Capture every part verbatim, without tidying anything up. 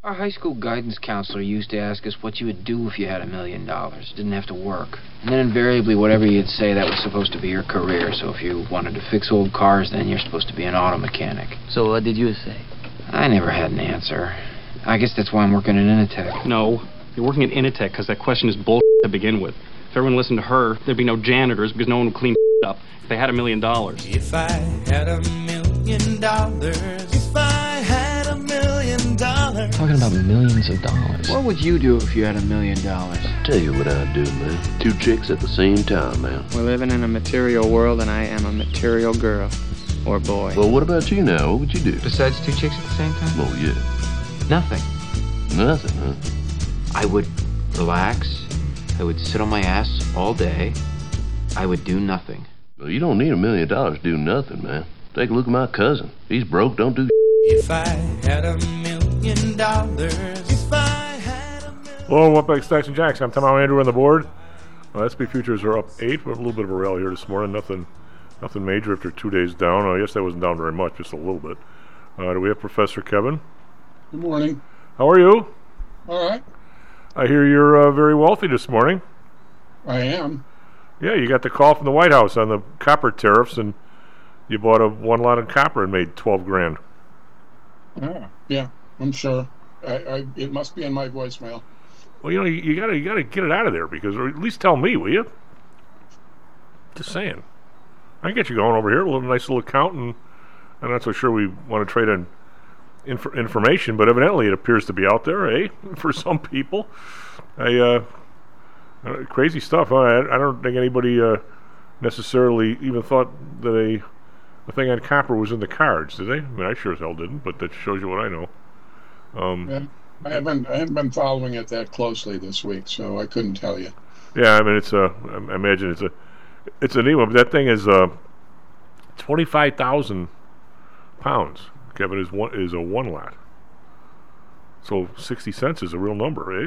Our high school guidance counselor used to ask us what you would do if you had a million dollars. Didn't have to work. And then invariably, whatever you'd say, that was supposed to be your career. So if you wanted to fix old cars, then you're supposed to be an auto mechanic. So what did you say? I never had an answer. I guess that's why I'm working at Initech. No, you're working at Initech because that question is bullshit to begin with. If everyone listened to her, there'd be no janitors because no one would clean up if they had a million dollars. If I had a million dollars, if I had a million dollars. Talking about millions of dollars. What would you do if you had a million dollars? Tell you what I'd do, man. Two chicks at the same time, man. We're living in a material world, and I am a material girl. Or boy. Well, what about you now? What would you do? Besides two chicks at the same time? Oh, yeah. Nothing. Nothing, huh? I would relax. I would sit on my ass all day. I would do nothing. Well, you don't need a million dollars to do nothing, man. Take a look at my cousin. He's broke, don't do If I had a million dollars, if I had a million... Hello, welcome back to Stacks and Jacks. I'm Tom Andrew on the board. Uh, S and P futures are up eight, but a little bit of a rally here this morning. Nothing nothing major after two days down. Uh, yes, that wasn't down very much, just a little bit. Uh, do we have Professor Kevin? Good morning. How are you? All right. I hear you're uh, very wealthy this morning. I am. Yeah, you got the call from the White House on the copper tariffs, and you bought a one lot of copper and made twelve grand. Ah, yeah, I'm sure. I, I, it must be in my voicemail. Well, you know, you, you gotta you gotta get it out of there, because, or at least tell me, will you? Just saying. I can get you going over here, a little nice little account, and I'm not so sure we want to trade in inf- information, but evidently it appears to be out there, eh? For some people, I uh, uh, crazy stuff. Huh? I, I don't think anybody uh, necessarily even thought that a a thing on copper was in the cards, did they? I mean, I sure as hell didn't, but that shows you what I know. Um, yeah, I haven't I haven't been following it that closely this week, so I couldn't tell you. Yeah, I mean, it's a. I imagine it's a. It's a neat one, but that thing is uh, twenty-five thousand pounds. Kevin, is one is a one lot. So sixty cents is a real number, eh?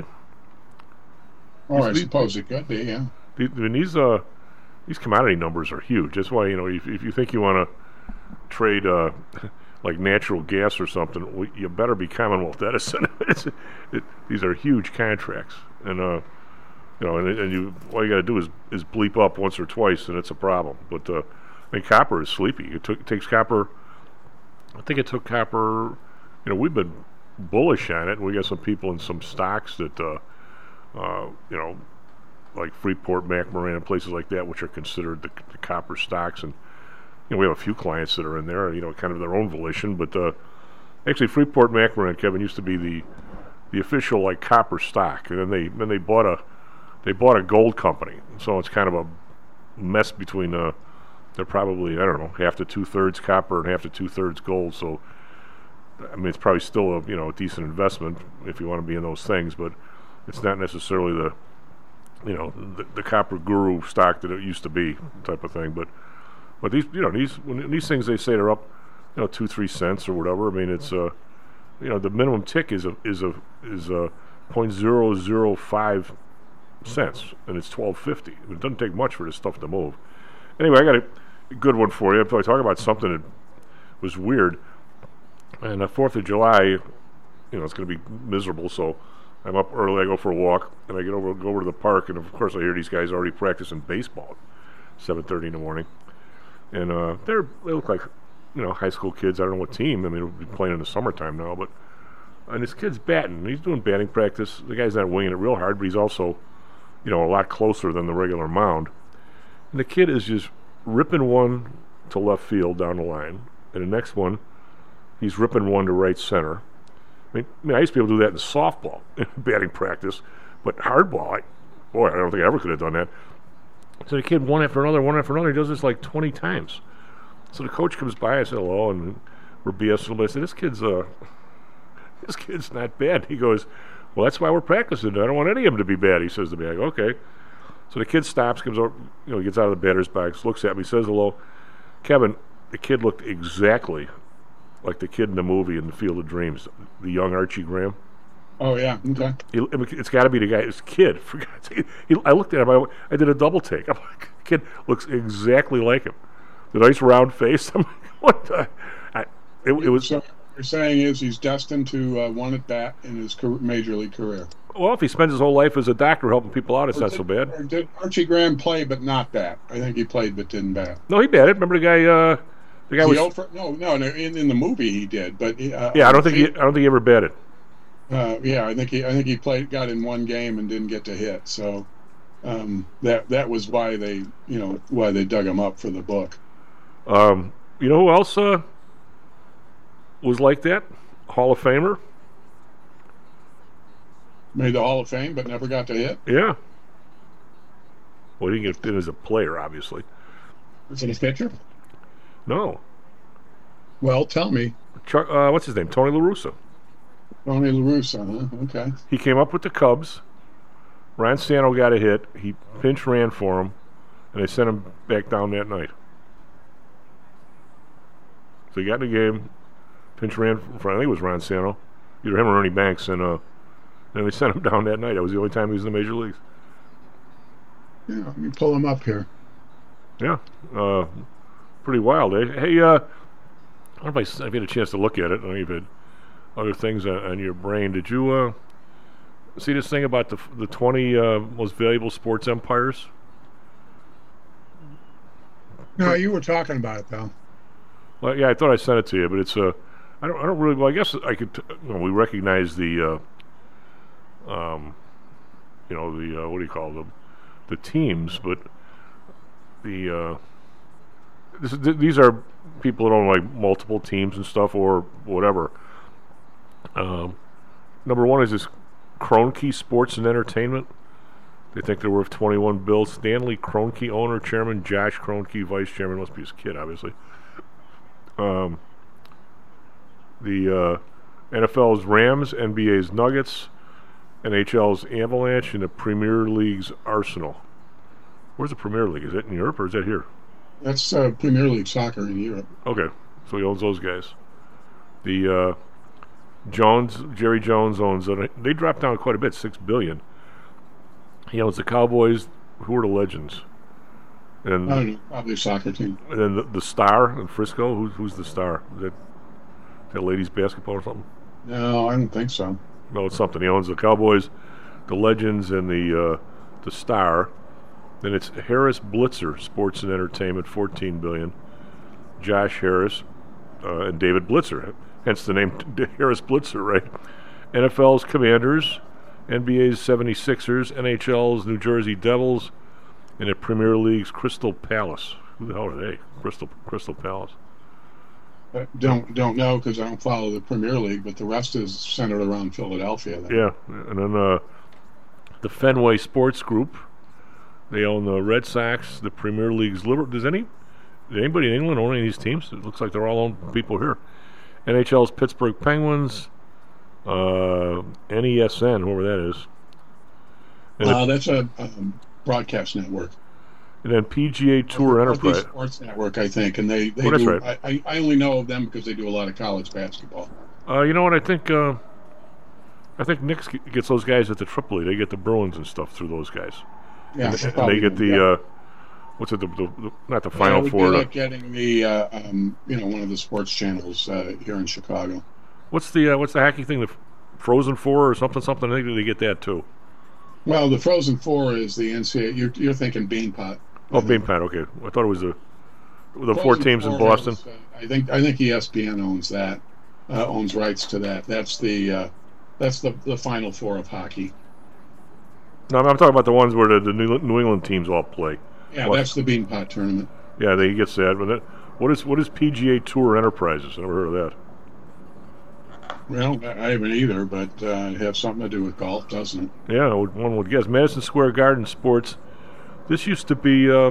Oh, I these, suppose it could be, yeah. These, I mean, these uh, these commodity numbers are huge. That's why, you know, if, if you think you want to trade uh, like natural gas or something, well, you better be Commonwealth Edison. it's, it, these are huge contracts, and uh, you know, and, and you all you got to do is, is bleep up once or twice, and it's a problem. But uh, I mean, copper is sleepy. It, took, it takes copper. I think it took copper. You know, we've been bullish on it. We got some people in some stocks that, uh, uh, you know, like Freeport, McMoran, and places like that, which are considered the, the copper stocks. And you know, we have a few clients that are in there, you know, kind of their own volition. But uh, actually, Freeport, McMoran, Kevin, used to be the the official like copper stock, and then they then they bought a they bought a gold company. So it's kind of a mess between uh, they're probably I don't know half to two thirds copper and half to two thirds gold. So I mean, it's probably still a you know a decent investment if you want to be in those things, but it's not necessarily the you know the, the copper guru stock that it used to be type of thing. But but these you know these when these things they say they're up you know two three cents or whatever. I mean it's uh you know the minimum tick is a is a is a point zero zero five cents, and it's twelve fifty. It doesn't take much for this stuff to move. Anyway, I got a good one for you. If I talk about something that was weird, and the Fourth of July, you know, it's going to be miserable. So I'm up early. I go for a walk, and I get over go over to the park, and of course I hear these guys already practicing baseball at seven thirty in the morning, and uh, they're they look like you know high school kids. I don't know what team. I mean, we'll be playing in the summertime now, but and this kid's batting. He's doing batting practice. The guy's not winging it real hard, but he's also you know a lot closer than the regular mound. And the kid is just ripping one to left field down the line, and the next one he's ripping one to right center. I mean, I, mean, I used to be able to do that in softball, in batting practice, but hardball, I, boy, I don't think I ever could have done that. So the kid, one after another, one after another, he does this like twenty times. So the coach comes by, I said hello, and we're BSing a little bit. I said, this kid's, uh, this kid's not bad. He goes, well, that's why we're practicing. I don't want any of them to be bad, he says to me. I go, okay. So the kid stops, comes over, you know, gets out of the batter's box, looks at me, says hello. Kevin, the kid looked exactly like the kid in the movie in the Field of Dreams, the young Archie Graham. Oh, yeah, okay. He, it's got to be the guy, this kid. For God's sake. He, I looked at him, I, I did a double take. I'm like, the kid looks exactly like him. The nice round face. I'm like, what the? I, it, it was So, you're saying is he's destined to uh, one at bat in his career, major league career. Well, if he spends his whole life as a doctor helping people out, it's Or not did- so bad. or Did Archie Graham play but not bat? I think he played but didn't bat. No, he batted. Remember the guy? Uh, the guy He was. over- no, no, no. In, in the movie he did, but uh, Yeah, I don't think he. I don't think he ever batted. Uh, yeah, I think he. I think he played, got in one game and didn't get to hit. So um, that that was why they, you know, why they dug him up for the book. Um, you know who else uh, was like that? Hall of Famer. Made the Hall of Fame, but never got to hit. Yeah. Well, he didn't get in as a player, obviously. Is it a pitcher? No. Well, tell me, Chuck, uh, what's his name? Tony La Russa. Tony La Russa, huh? Okay. He came up with the Cubs. Ron Santo got a hit. He pinch ran for him, and they sent him back down that night. So he got in the game. Pinch ran for, I think it was Ron Santo, either him or Ernie Banks, and uh, then they sent him down that night. That was the only time he was in the major leagues. Yeah, let me pull him up here. Yeah, uh, pretty wild, eh? Hey, uh, I don't know if I, if you had a chance to look at it. I don't know if you had other things on, on your brain. Did you uh, see this thing about the the twenty uh, most valuable sports empires? No, you were talking about it, though. Well, yeah, I thought I sent it to you, but it's uh, I don't, I don't really. Well, I guess I could. T- you know, we recognize the, uh, um, you know, the uh, what do you call them, the teams, but the uh, this, is- th- these are people that own like multiple teams and stuff or whatever. Um, number one is this Kroenke Sports and Entertainment. They think they're worth twenty-one bills. Stanley Kroenke, owner, chairman. Josh Kroenke, vice chairman. Must be his kid, obviously. Um, the uh, N F L's Rams, N B A's Nuggets, N H L's Avalanche, and the Premier League's Arsenal. Where's the Premier League? Is that in Europe or is that here? That's uh, Premier League soccer in Europe. Okay, so he owns those guys. The uh, Jones, Jerry Jones owns it. They dropped down quite a bit, six billion. He owns the Cowboys, who are the legends, and, I don't know, probably a soccer team. and then the, the Star in Frisco. Who's who's the Star? Is that that ladies basketball or something? No, I don't think so. No, it's something. He owns the Cowboys, the Legends, and the uh, the Star. Then it's Harris Blitzer Sports and Entertainment, fourteen billion. Josh Harris uh, and David Blitzer, hence the name t- Harris Blitzer, right? N F L's Commanders, N B A's seventy-sixers, N H L's New Jersey Devils, and the Premier League's Crystal Palace. Who the hell are they? Crystal Crystal Palace. Uh, don't don't know because I don't follow the Premier League, but the rest is centered around Philadelphia. Then. Yeah, and then uh, the Fenway Sports Group. They own the Red Sox, the Premier League's Liverpool. Does any did anybody in England own any of these teams? It looks like they're all owned people here. N H L's Pittsburgh Penguins, uh, N E S N, whoever that is, and, Uh, that's a um, broadcast network. and then P G A Tour Northeast Enterprise. Sports Network, I think, and they, they Oh, that's do. right. I, I only know of them because they do a lot of college basketball. Uh, you know what? I think uh, I think Knicks g- gets those guys at the Triple A. They get the Bruins and stuff through those guys. Yeah, and, and probably they get do, the yeah. uh, what's it? The, the, the not the Yeah, Final we Four. did the- like getting the uh, um, you know one of the sports channels uh, here in Chicago. What's the uh, what's the hacky thing? The F- Frozen Four or something? Something? I think they get that too. Well, the Frozen Four is the N C double A. You're, you're thinking Beanpot. Oh, Beanpot. Okay, I thought it was the the four Frozen teams in Four Boston. has, uh, I think I think E S P N owns that, uh, owns rights to that. That's the uh, that's the the Final Four of hockey. No, I'm talking about the ones where the, the New, New England teams all play. Yeah, What? that's the Beanpot tournament. Yeah, they gets that. But that, what is what is P G A Tour Enterprises? I never heard of that. Well, I haven't either, but uh, it has something to do with golf, doesn't it? Yeah, I would- one would guess. Madison Square Garden Sports. This used to be uh,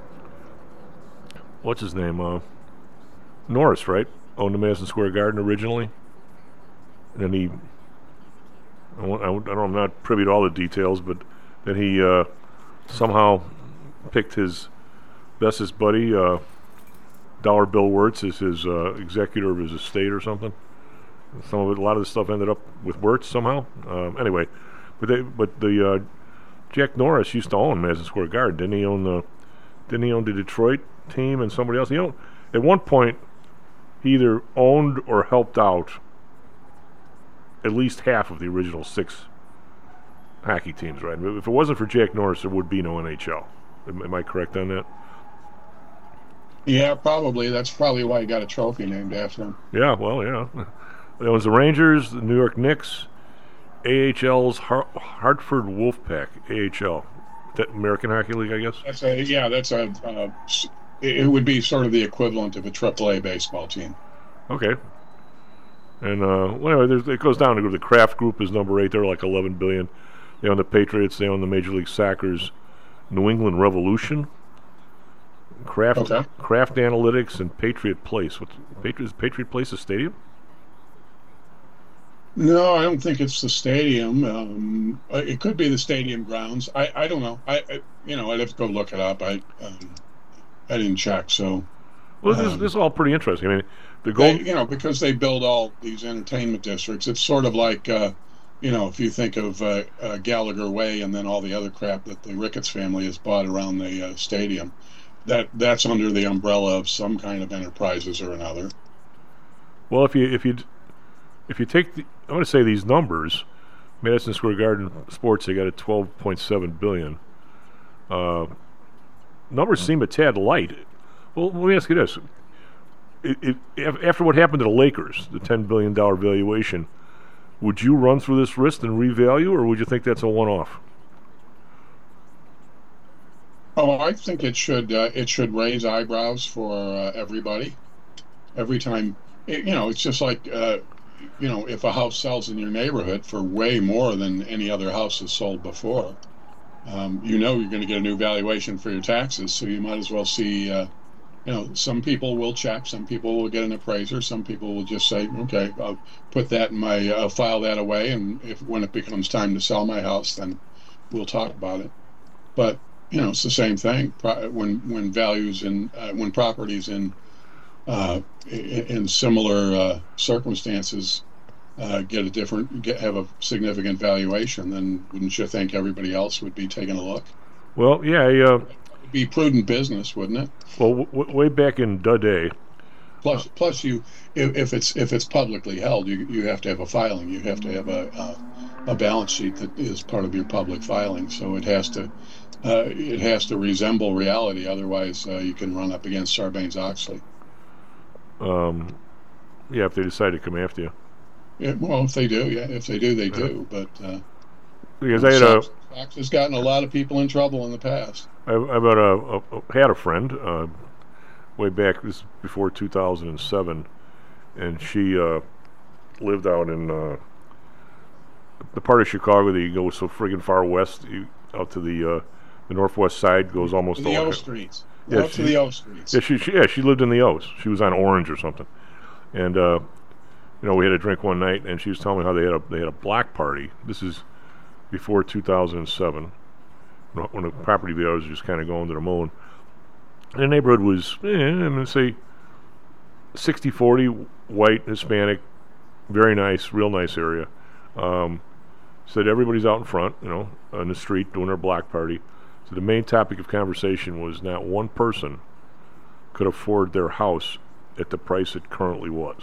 what's his name? Uh, Norris, right? Owned the Madison Square Garden originally, and then he. I, won't- I, won't- I don't. I'm not privy to all the details, but then he uh, somehow picked his bestest buddy, uh, Dollar Bill Wirtz, as his uh, executor of his estate or something. Some of it, a lot of the stuff ended up with Wirtz somehow. Um, anyway, but they, but the uh, Jack Norris used to own Madison Square Garden. Didn't he own the? Didn't he own the Detroit team and somebody else? You know, at one point, he either owned or helped out at least half of the original six hockey teams, right? If it wasn't for Jack Norris, there would be no N H L. Am, am I correct on that? Yeah, probably. That's probably why he got a trophy named after him. Yeah, well, yeah. It was the Rangers, the New York Knicks, A H L's Har- Hartford Wolfpack, A H L. That American Hockey League, I guess? That's a, yeah, that's a, uh, it would be sort of the equivalent of a triple A baseball team. Okay. And, uh, well, anyway, there's, it goes down to the Kraft Group is number eight. They're like eleven billion dollars. They own the Patriots. They own the Major League Soccer's New England Revolution. Kraft, Okay. Kraft Analytics, and Patriot Place. What's Patriot, is Patriot Place a stadium? No, I don't think it's the stadium. Um, it could be the stadium grounds. I, I don't know. I, I you know I'd have to go look it up. I um, I didn't check. So Well, this, um, this is all pretty interesting. I mean, the they, gold. you know because they build all these entertainment districts. It's sort of like uh, you know if you think of uh, uh, Gallagher Way and then all the other crap that the Ricketts family has bought around the uh, stadium. That that's under the umbrella of some kind of enterprises or another. Well, if you if you if you take the, I'm going to say these numbers, Madison Square Garden Sports, they got a twelve point seven billion. Uh, numbers seem a tad light. Well, let me ask you this: it, it, af- after what happened to the Lakers, the ten billion dollar valuation, would you run through this risk and revalue, or would you think that's a one-off? Oh, I think it should uh, it should raise eyebrows for uh, everybody. Every time, it, you know, it's just like uh, you know, if a house sells in your neighborhood for way more than any other house has sold before, um, you know you're going to get a new valuation for your taxes. So you might as well see. Uh, you know, some people will check, some people will get an appraiser, some people will just say, okay, I'll put that in my, I'll file that away, and if when it becomes time to sell my house, then we'll talk about it. But you know, it's the same thing when when values in uh, when properties in uh, in, in similar uh, circumstances uh, get a different get have a significant valuation. Then wouldn't you think everybody else would be taking a look? Well, yeah, I, uh, It'd be prudent business, wouldn't it? well, w- w- way back in the day. Plus, plus you if, if it's if it's publicly held, you you have to have a filing. You have to have a a, a balance sheet that is part of your public filing. So it has to. Uh, it has to resemble reality, otherwise uh, you can run up against Sarbanes-Oxley. Um, yeah, if they decide to come after you. Yeah, well, if they do, yeah, if they do, they do. But uh, Because I had a, Fox has gotten a lot of people in trouble in the past. I, I about a, a, a had a friend uh, way back. This is before two thousand seven, and she uh, lived out in uh, the part of Chicago that you go so friggin' far west, you, out to the uh, the northwest side goes almost To the all O Streets. Yeah, Up she- to the O Streets. Yeah, she, she yeah she lived in the O's. She was on Orange or something, and uh, you know we had a drink one night, and she was telling me how they had a they had a block party. This is before two thousand seven, when when the property values were just kind of going to the moon. And the neighborhood was, eh, I'm going to say, sixty forty white, Hispanic, very nice, real nice area. Um, said everybody's out in front, you know, on the street doing their block party. So the main topic of conversation was not one person could afford their house at the price it currently was.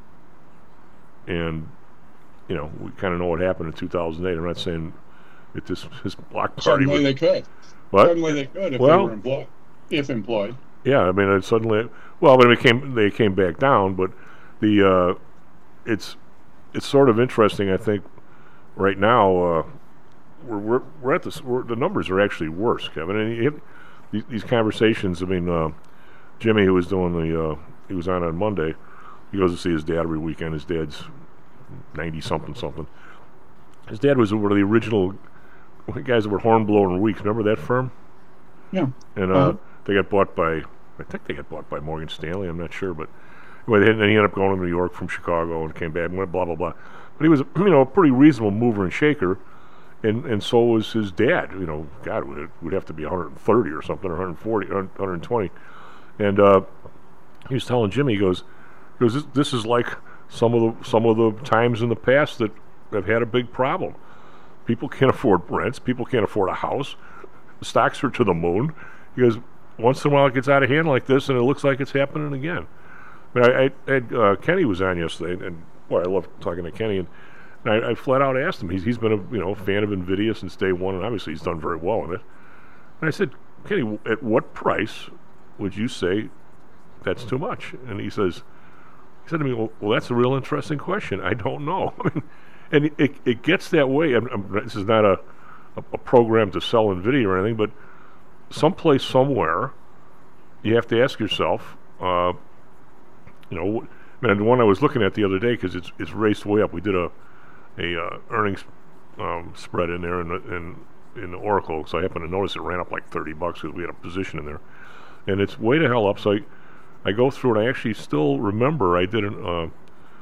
And, you know, we kind of know what happened in two thousand eight. I'm not saying that this, this block party Suddenly was... they could. What? Suddenly they could if Well- they were employed. If employed. Yeah, I mean, it suddenly, well, but it came, they came back down, but the, uh, it's, it's sort of interesting, I think, right now, uh, we're, we're, we're at this, we're, the numbers are actually worse, Kevin, and you, these, these conversations, I mean, uh, Jimmy, who was doing the, uh, he was on on Monday, he goes to see his dad every weekend. His dad's ninety-something, something. His dad was one of the original guys that were Hornblower and Weeks. Remember that firm? Yeah. And uh, Uh-huh. they got bought by, I think they got bought by Morgan Stanley. I'm not sure, but anyway, then he ended up going to New York from Chicago and came back and went blah blah blah. But he was, you know, a pretty reasonable mover and shaker, and and so was his dad. You know, God, would would have to be one hundred thirty or something, or one hundred forty, one hundred twenty. And uh, he was telling Jimmy, he goes, he goes, this, this is like some of the some of the times in the past that have had a big problem. People can't afford rents. People can't afford a house. The stocks are to the moon. He goes, once in a while it gets out of hand like this, and it looks like it's happening again. I mean, I, I had, uh, Kenny was on yesterday, and, and boy, I love talking to Kenny, and, and I, I flat out asked him. He's he's been a you know fan of NVIDIA since day one, and obviously he's done very well with it. And I said, Kenny, at what price would you say that's too much? And he says, he said to me, well, well that's a real interesting question. I don't know. I mean, and it, it, it gets that way. I'm, I'm, this is not a, a, a program to sell NVIDIA or anything, but someplace, somewhere, you have to ask yourself, uh, you know, I mean, the one I was looking at the other day, because it's it's raced way up. We did a a uh, earnings um, spread in there in the, in in the Oracle, so I happened to notice it ran up like thirty bucks because we had a position in there, and it's way the hell up. So I, I go through and I actually still remember I did an uh,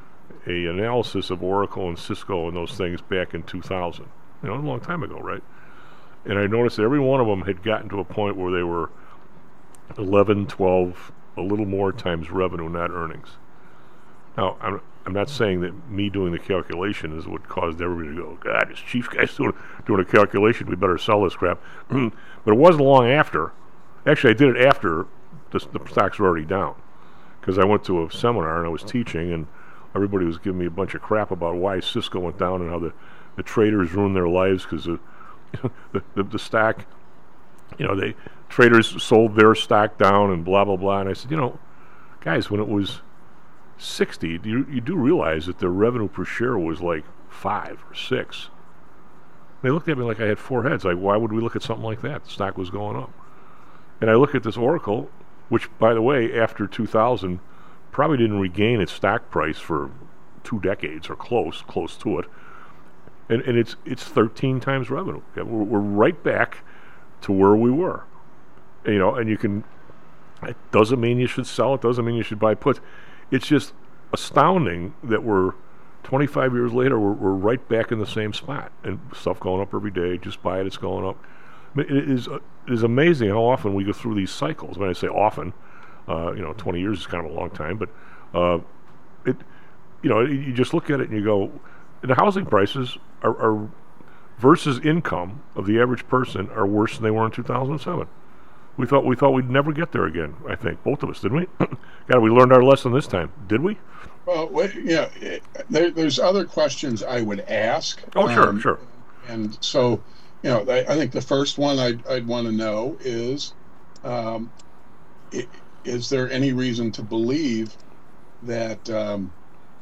a analysis of Oracle and Cisco and those things back in two thousand, you know, a long time ago, right? And I noticed that every one of them had gotten to a point where they were eleven, twelve, a little more times revenue, not earnings. Now, I'm I'm not saying that me doing the calculation is what caused everybody to go, God, this chief guy's doing, doing a calculation, we better sell this crap. But it wasn't long after. Actually, I did it after the, the stocks were already down, because I went to a seminar and I was teaching, and everybody was giving me a bunch of crap about why Cisco went down and how the, the traders ruined their lives because the, the, the, the stock, you know, they traders sold their stock down and blah, blah, blah. And I said, you know, guys, when it was sixty, you, you do realize that their revenue per share was like five or six. They looked at me like I had four heads. Like, why would we look at something like that? The stock was going up. And I look at this Oracle, which, by the way, after two thousand, probably didn't regain its stock price for two decades or close, close to it. And, and it's it's thirteen times revenue. Okay, we're, we're right back to where we were. You know, and you can, it doesn't mean you should sell it, doesn't mean you should buy puts. It's just astounding that we're twenty-five years later, we're, we're right back in the same spot, and stuff going up every day. Just buy it, it's going up. I mean, it is uh, it is amazing how often we go through these cycles. When I say often, uh, you know, twenty years is kind of a long time, but uh, it, you know, you just look at it and you go, the housing prices are, are versus income of the average person are worse than they were in two thousand seven. We thought we thought we'd never get there again. I think both of us, didn't we? God, we learned our lesson this time, did we? Well, wait, yeah. It, there, there's other questions I would ask. Oh, sure, um, sure. And so, you know, I, I think the first one I'd, I'd want to know is, um, it, is there any reason to believe that um,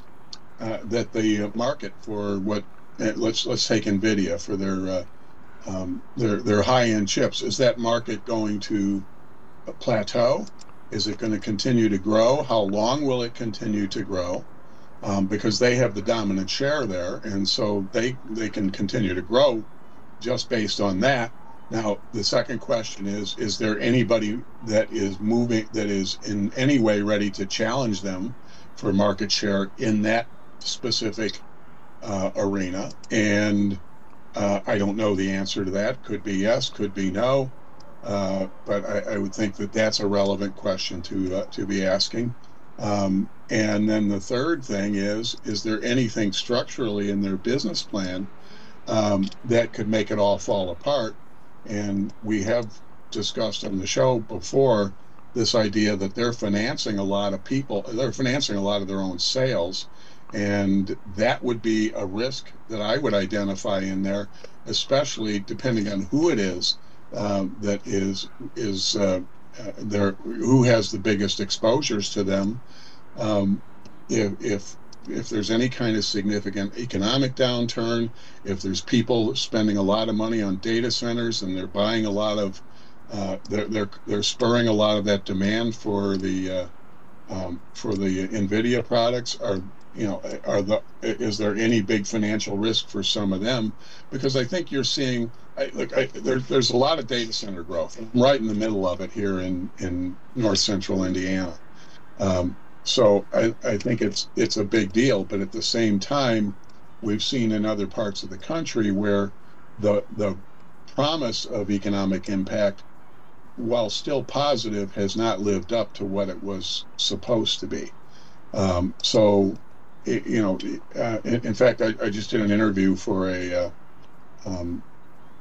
uh, that the market for what uh, let's let's take NVIDIA for their uh, Um, their their high-end chips, is that market going to plateau? Is it going to continue to grow? How long will it continue to grow? Um, because they have the dominant share there, and so they they can continue to grow just based on that. Now, the second question is, is there anybody that is moving, that is in any way ready to challenge them for market share in that specific uh, arena? And Uh, I don't know the answer to that. Could be yes, could be no. Uh, but I, I would think that that's a relevant question to uh, to be asking. Um, and then the third thing is, is there anything structurally in their business plan um, that could make it all fall apart? And we have discussed on the show before this idea that they're financing a lot of people, they're financing a lot of their own sales. And that would be a risk that I would identify in there, especially depending on who it is um, that is is uh, uh, there, who has the biggest exposures to them. Um, if if if there's any kind of significant economic downturn, if there's people spending a lot of money on data centers and they're buying a lot of, uh, they're they're they're spurring a lot of that demand for the uh, um, for the NVIDIA products, are you know, are the is there any big financial risk for some of them? Because I think you're seeing, I, look, I, there, there's a lot of data center growth. I'm right in the middle of it here in, in north central Indiana. Um, so I, I think it's it's a big deal. But at the same time, we've seen in other parts of the country where the the promise of economic impact, while still positive, has not lived up to what it was supposed to be. Um, so. You know, uh, in, in fact, I, I just did an interview for a uh, um,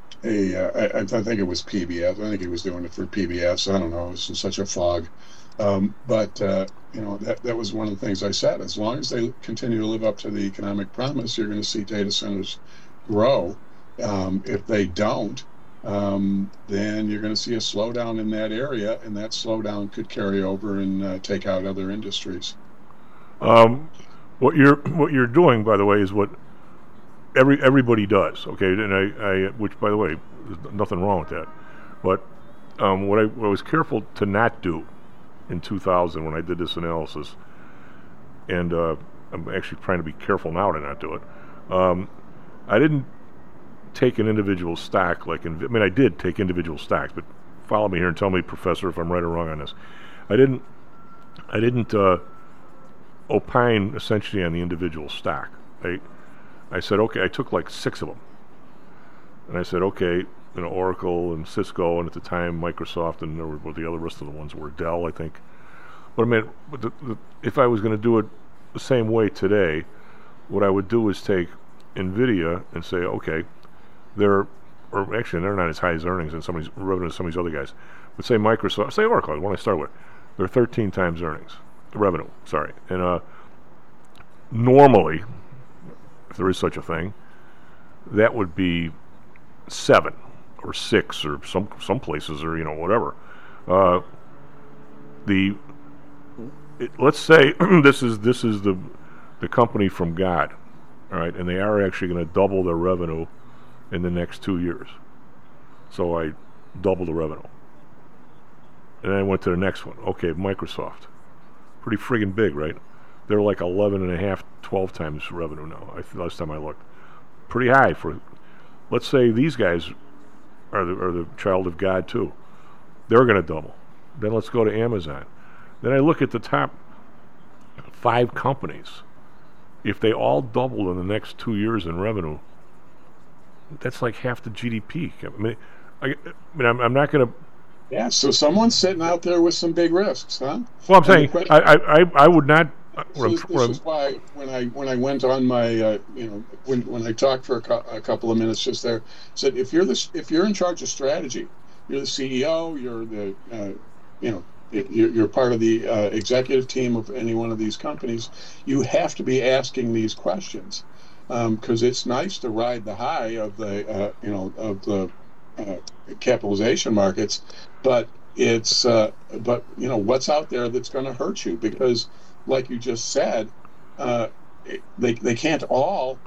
a uh, I, I think it was P B S. I think he was doing it for P B S. I don't know. It was in such a fog. Um, but uh, you know, that that was one of the things I said. As long as they continue to live up to the economic promise, you're going to see data centers grow. Um, if they don't, um, then you're going to see a slowdown in that area, and that slowdown could carry over and uh, take out other industries. Um, what you're what you're doing, by the way, is what every everybody does. Okay, and I, I which, by the way, there's nothing wrong with that. But um, what I, what I was careful to not do in two thousand when I did this analysis, and uh, I'm actually trying to be careful now to not do it. Um, I didn't take an individual stock like in, I mean, I did take individual stocks, but follow me here and tell me, Professor, if I'm right or wrong on this. I didn't. I didn't uh, opine essentially on the individual stock. I I said, okay, I took like six of them, and I said, okay, you know, Oracle and Cisco, and at the time Microsoft, and there were well, the other rest of the ones were Dell, I think. But I mean, but the, the, if I was going to do it the same way today, what I would do is take NVIDIA and say, okay, they're, or actually they're not as high as earnings and some of these revenue as some of these other guys. But say Microsoft, say Oracle, the one I start with, they're thirteen times earnings, revenue, sorry. And uh, normally, if there is such a thing, that would be seven or six or some some places or you know whatever. Uh, the it, let's say this is this is the the company from God, all right, and they are actually going to double their revenue in the next two years. So I doubled the revenue, and then I went to the next one. Okay, Microsoft, pretty friggin' big, right? They're like eleven and a half, twelve times revenue now. I, last time I looked, pretty high for. Let's say these guys are the, are the child of God too. They're going to double. Then let's go to Amazon. Then I look at the top five companies. If they all double in the next two years in revenue, that's like half the G D P. I mean, I, I mean, I'm, I'm not going to. Yeah. So someone's sitting out there with some big risks, huh? Well, I'm saying I, I, I, I would not. So this, this is why when I when I went on my uh, you know when when I talked for a, co- a couple of minutes just there, said if you're the if you're in charge of strategy, you're the C E O, you're the uh, you know you're, you're part of the uh, executive team of any one of these companies, you have to be asking these questions because um, it's nice to ride the high of the uh, you know of the uh, capitalization markets, but it's uh, but you know what's out there that's going to hurt you because. Like you just said, uh, they they can't all,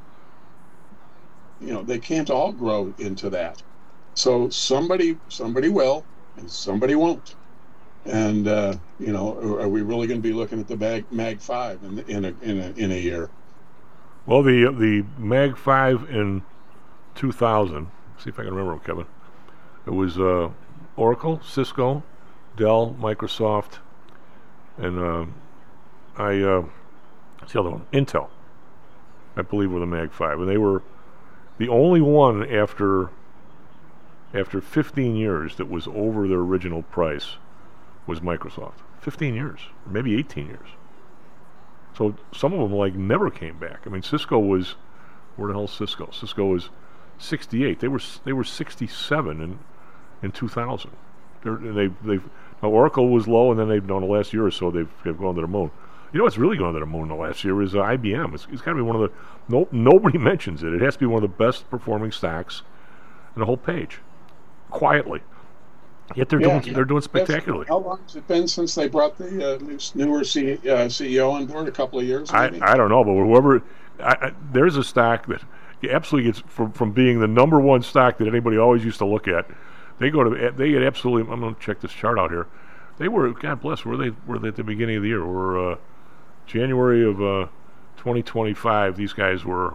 you know, they can't all grow into that. So somebody somebody will, and somebody won't. And uh, you know, are, are we really going to be looking at the Mag, Mag Five in in a, in a in a year? Well, the the Mag Five in two thousand. See if I can remember, Kevin. It was uh, Oracle, Cisco, Dell, Microsoft, and. Uh, I, uh, what's the other one? Intel, I believe, were the Mag five. And they were the only one after after fifteen years that was over their original price was Microsoft. fifteen years, maybe eighteen years. So some of them, like, never came back. I mean, Cisco was, where the hell is Cisco? Cisco was sixty-eight. They were they were sixty-seven in, in two thousand. They're, they, they've, now Oracle was low, and then they've, done the last year or so, they've, they've gone to the moon. You know what's really going to the moon the last year is uh, I B M. It's, it's got to be one of the, no, nobody mentions it. It has to be one of the best performing stocks in the whole page, quietly. Yet they're yeah, doing they're doing spectacularly. How long has it been since they brought the uh, new, newer C, uh, C E O on board? A couple of years, maybe? I I don't know, but whoever, I, I, there's a stock that absolutely gets from from being the number one stock that anybody always used to look at. They go to they get absolutely. I'm going to check this chart out here. They were, God bless, were they were they at the beginning of the year? Were uh, January of uh, twenty twenty-five, these guys were,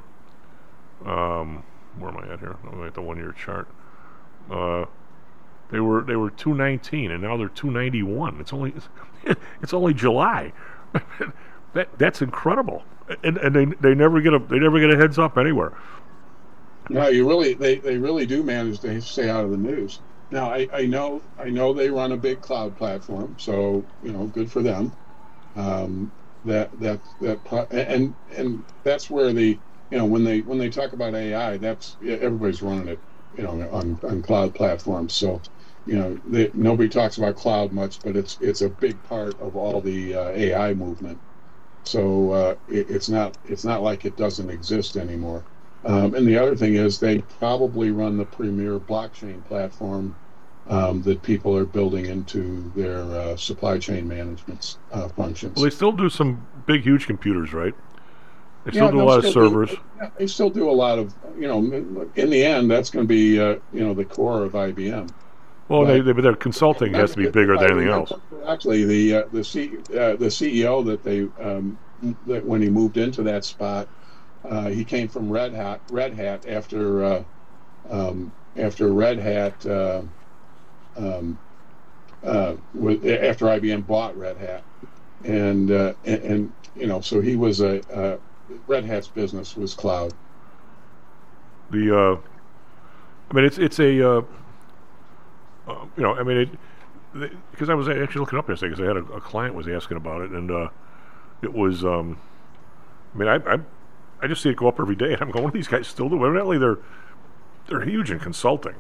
um, where am I at here? I'm at the one-year chart. Uh, they were they were two nineteen, and now they're two ninety-one. It's only it's only July. that that's incredible, and and they they never get a they never get a heads up anywhere. No, you really they, they really do manage to stay out of the news. Now I, I know I know they run a big cloud platform, so you know good for them. Um, that that that and and that's where the you know when they when they talk about A I, that's everybody's running it you know, on, on cloud platforms. So, you know, they, nobody talks about cloud much, but it's it's a big part of all the uh, A I movement. So uh, it, it's not it's not like it doesn't exist anymore. Um, and the other thing is they probably run the premier blockchain platform um, that people are building into their uh, supply chain management uh, functions. Well, they still do some big, huge computers, right? They still Yeah, do a they'll lot of still do- servers. yeah, they still do a lot of, you know, in the end, that's going to be, uh, you know, the core of I B M. Well, Right. they, they, but their consulting has to be bigger than anything else. Actually, the uh, the C, uh, the C E O that they um, that when he moved into that spot, uh, he came from Red Hat. Red Hat after uh, um, after Red Hat uh, um, uh, with, after I B M bought Red Hat, and uh, and, and you know, so he was a uh, Red Hat's business was cloud. The, uh, I mean, it's it's a, uh, uh, you know, I mean, it because I was actually looking up yesterday because I had a, a client was asking about it, and uh, it was, um, I mean, I, I I just see it go up every day, and I'm going, what do these guys still do? Evidently, they're they're huge in consulting,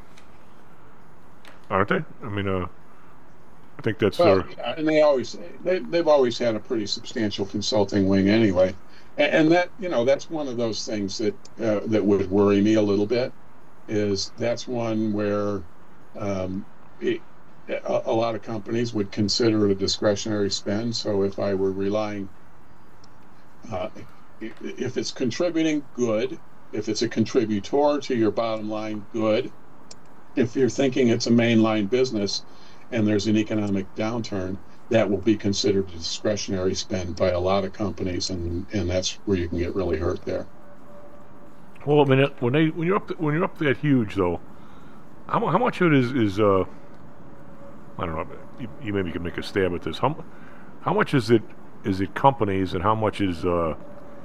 aren't they? I mean, uh, I think that's Well, their. yeah, and they always they they've always had a pretty substantial consulting wing anyway, and, and that you know that's one of those things that uh, that would worry me a little bit, is that's one where um, it, a, a lot of companies would consider it a discretionary spend. So if I were relying, uh, i- if it's contributing, good. If it's a contributor to your bottom line, good. If you're thinking it's a mainline business and there's an economic downturn, that will be considered a discretionary spend by a lot of companies, and, and that's where you can get really hurt there. Well, I mean, it- when they when you're up when you're up that huge though, how mu- how much of it is is uh, I don't know. You, you maybe can make a stab at this. How how much is it is it companies, and how much is uh,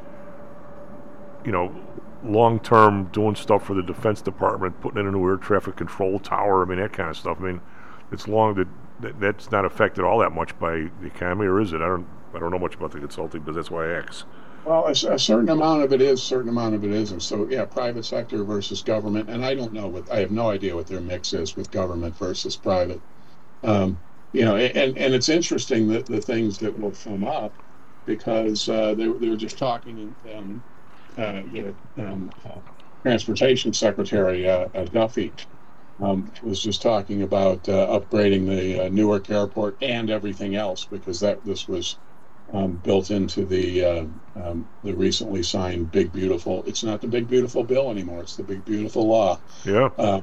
you know, long term doing stuff for the Defense Department, putting in a new air traffic control tower? I mean, that kind of stuff. I mean, it's long that, that that's not affected all that much by the economy, or is it? I don't I don't know much about the consulting, but that's why I ask. Well, a, a certain amount of it is, certain amount of it isn't. So yeah, private sector versus government, and I don't know what I have no idea what their mix is with government versus private. Um, you know, and and it's interesting that the things that will come up, because uh, they they were just talking. Um, uh, the um, Transportation Secretary uh, uh, Duffy um, was just talking about uh, upgrading the uh, Newark Airport and everything else, because that this was. Um, built into the uh, um, the recently signed Big Beautiful. It's not the Big Beautiful Bill anymore. It's the Big Beautiful Law. Yeah. Uh,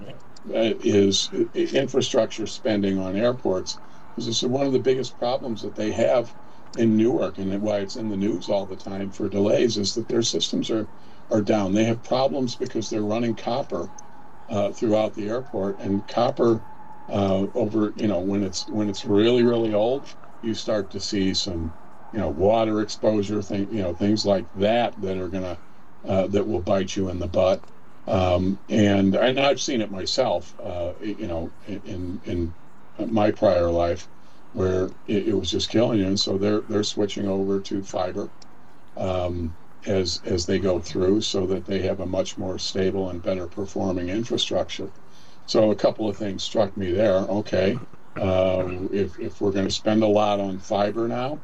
is infrastructure spending on airports. This is one of the biggest problems that they have in Newark, and why it's in the news all the time for delays, is that their systems are are down. They have problems because they're running copper uh, throughout the airport, and copper uh, over you know when it's when it's really really old, you start to see some. You know, water exposure, thing, you know, things like that that are gonna uh, that will bite you in the butt. Um, and, and I've seen it myself. Uh, you know, in in my prior life, where it, it was just killing you. And so they're they're switching over to fiber um, as as they go through, so that they have a much more stable and better performing infrastructure. So a couple of things struck me there. Okay, uh, if if we're going to spend a lot on fiber now.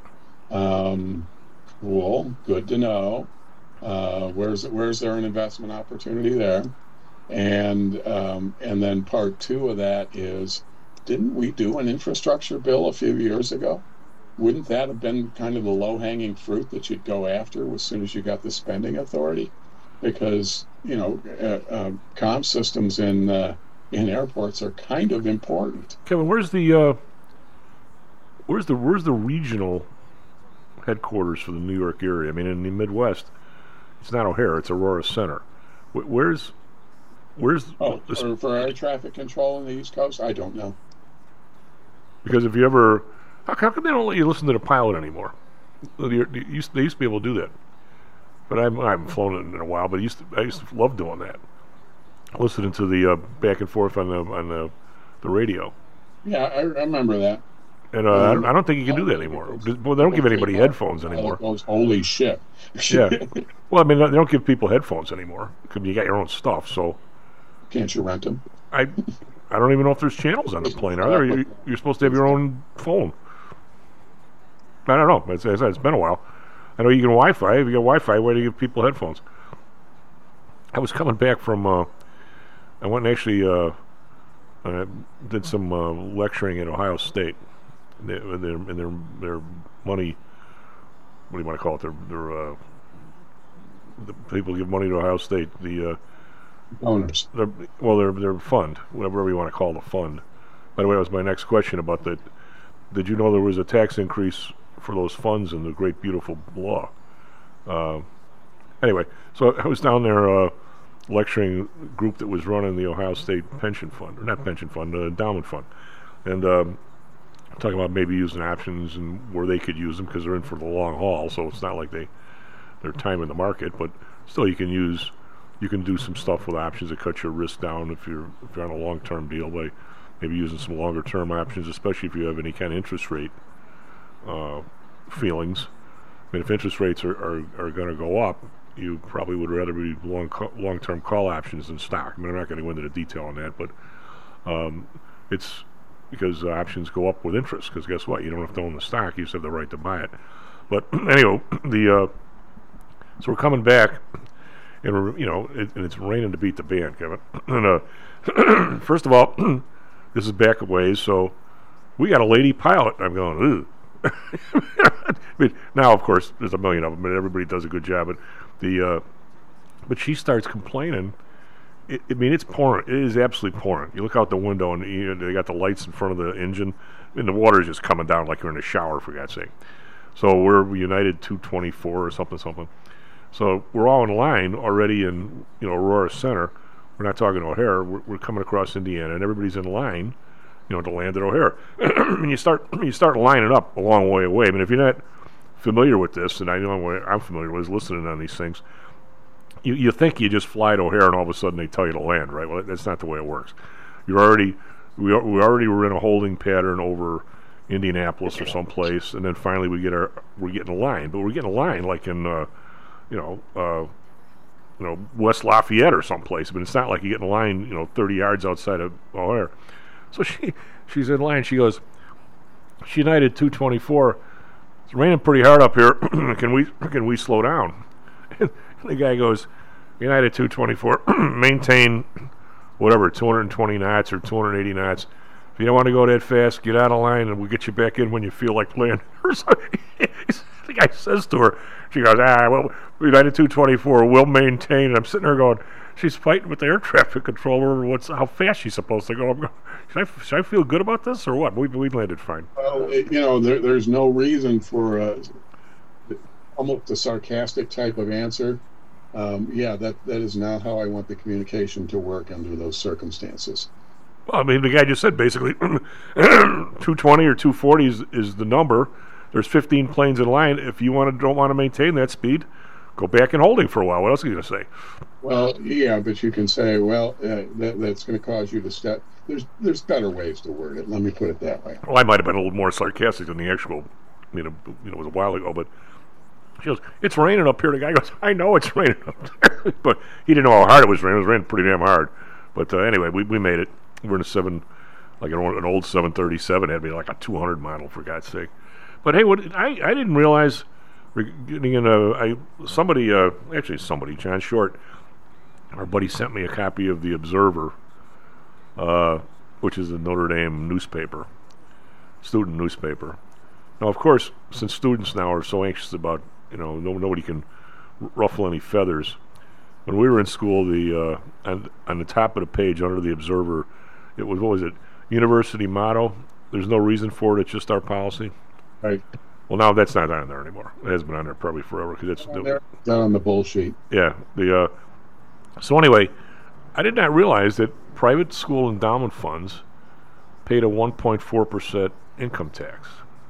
Um, cool, good to know. Uh, where's where's there an investment opportunity there? And um, and then part two of that is, didn't we do an infrastructure bill a few years ago? Wouldn't that have been kind of the low-hanging fruit that you'd go after as soon as you got the spending authority? Because you know, uh, uh, comm systems in uh, in airports are kind of important. Kevin, where's the uh, where's the where's the regional headquarters for the New York area? I mean, in the Midwest, it's not O'Hare; it's Aurora Center. Wh- where's, where's? Oh, this, for, for air traffic control on the East Coast, I don't know. because if you ever, how, how come they don't let you listen to the pilot anymore? They used, they used to be able to do that, but I'm, I haven't flown it in a while. But I used to, I used to love doing that, listening to the uh, back and forth on the on the, the radio. Yeah, I, I remember that. And uh, I, don't, I don't think you can do that anymore. Well, they don't give anybody headphones anymore. Goes, holy shit. Yeah. Well, I mean, they don't give people headphones anymore because you got your own stuff. So, Can't you rent them? I I don't even know if there's channels on the plane, are there? You, you're supposed to have your own phone. I don't know. It's, it's been a while. I know you can Wi-Fi. If you got Wi-Fi, why do you give people headphones? I was coming back from, uh, I went and actually uh, uh, did some uh, lecturing at Ohio State. And their, and their, their money, what do you want to call it? Their, their, uh, the people give money to Ohio State. The uh, Owners. Their, well, their their fund, whatever you want to call the fund. By the way, that was my next question about that. Did you know there was a tax increase for those funds in the great beautiful law? Uh, anyway, so I was down there uh, lecturing a group that was running the Ohio State pension fund, or not pension fund, the endowment fund, and um, talking about maybe using options and where they could use them because they're in for the long haul. So it's not like they they're timing the market, but still you can use. You can do some stuff with options that cut your risk down if you're if you're on a long-term deal by maybe using some longer-term options, especially if you have any kind of interest rate uh, feelings. I mean, if interest rates are, are, are going to go up, you probably would rather be long co- long-term call options than stock. I mean, I'm not going to go into the detail on that, but um, it's because uh, options go up with interest. Because guess what? You don't have to own the stock; you just have the right to buy it. But anyway, the uh, so we're coming back. And we're, you know, it, and it's raining to beat the band, Kevin. And uh, first of all, this is back a ways, so we got a lady pilot. I'm going, ooh. I mean, now, of course, there's a million of them, and everybody does a good job. But the, uh, but she starts complaining. It, I mean, it's pouring. It is absolutely pouring. You look out the window, and you know, they got the lights in front of the engine, and the water is just coming down like you're in a shower, for God's sake. So we're United two twenty-four or something, something. So we're all in line already in, you know, Aurora Center. We're not talking O'Hare. We're, we're coming across Indiana, and everybody's in line, you know, to land at O'Hare. And you start you start lining up a long way away. I mean, if you're not familiar with this, and I know what I'm familiar with is listening on these things, you you think you just fly to O'Hare, and all of a sudden they tell you to land, right? Well, that's not the way it works. You're already we we already were in a holding pattern over Indianapolis or someplace, and then finally we get our we get in a line, but we're getting a line like in. Uh, you know, uh, you know, West Lafayette or someplace, but it's not like you get in a line, you know, thirty yards outside of O'Hare. So she, she's in line. She goes, "She United two twenty-four. It's raining pretty hard up here. Can we, can we slow down?" And the guy goes, "United two twenty-four. Maintain whatever two hundred twenty knots or two hundred eighty knots. If you don't want to go that fast, get out of line, and we'll get you back in when you feel like playing." Or something. The guy says to her, she goes, "Ah, well, United two twenty-four will maintain." And I'm sitting there going, she's fighting with the air traffic controller over what's how fast she's supposed to go. I'm going, should I, should I feel good about this or what? We we landed fine. Well, it, you know, there, there's no reason for uh, almost a sarcastic type of answer. Um, yeah, that, that is not how I want the communication to work under those circumstances. Well, I mean, the guy just said basically two twenty or two forty is, is the number. There's fifteen planes in line. If you want to don't want to maintain that speed, go back in holding for a while. What else are you going to say? Well, yeah, but you can say, well, uh, that, that's going to cause you to step. There's there's better ways to word it. Let me put it that way. Well, I might have been a little more sarcastic than the actual, you know, you know, it was a while ago, but she goes, "It's raining up here." The guy goes, "I know it's raining up there," but he didn't know how hard it was raining. It was raining pretty damn hard. But uh, anyway, we we made it. We're in a seven, like an old, an old seven thirty-seven. It had to be like a two hundred model, for God's sake. But hey, what I, I didn't realize we're getting in a I somebody uh, actually somebody John Short, our buddy, sent me a copy of the Observer, uh, which is a Notre Dame newspaper, student newspaper. Now, of course, since students now are so anxious about, you know, no, nobody can r- ruffle any feathers. When we were in school, the uh, on, on the top of the page under the Observer, it was, what was it? University motto. There's no reason for it. It's just our policy. Right. Well, now that's not on there anymore. It has been on there probably forever because it's Down on the bullshit. Yeah. The uh, so anyway, I did not realize that private school endowment funds paid a one point four percent income tax,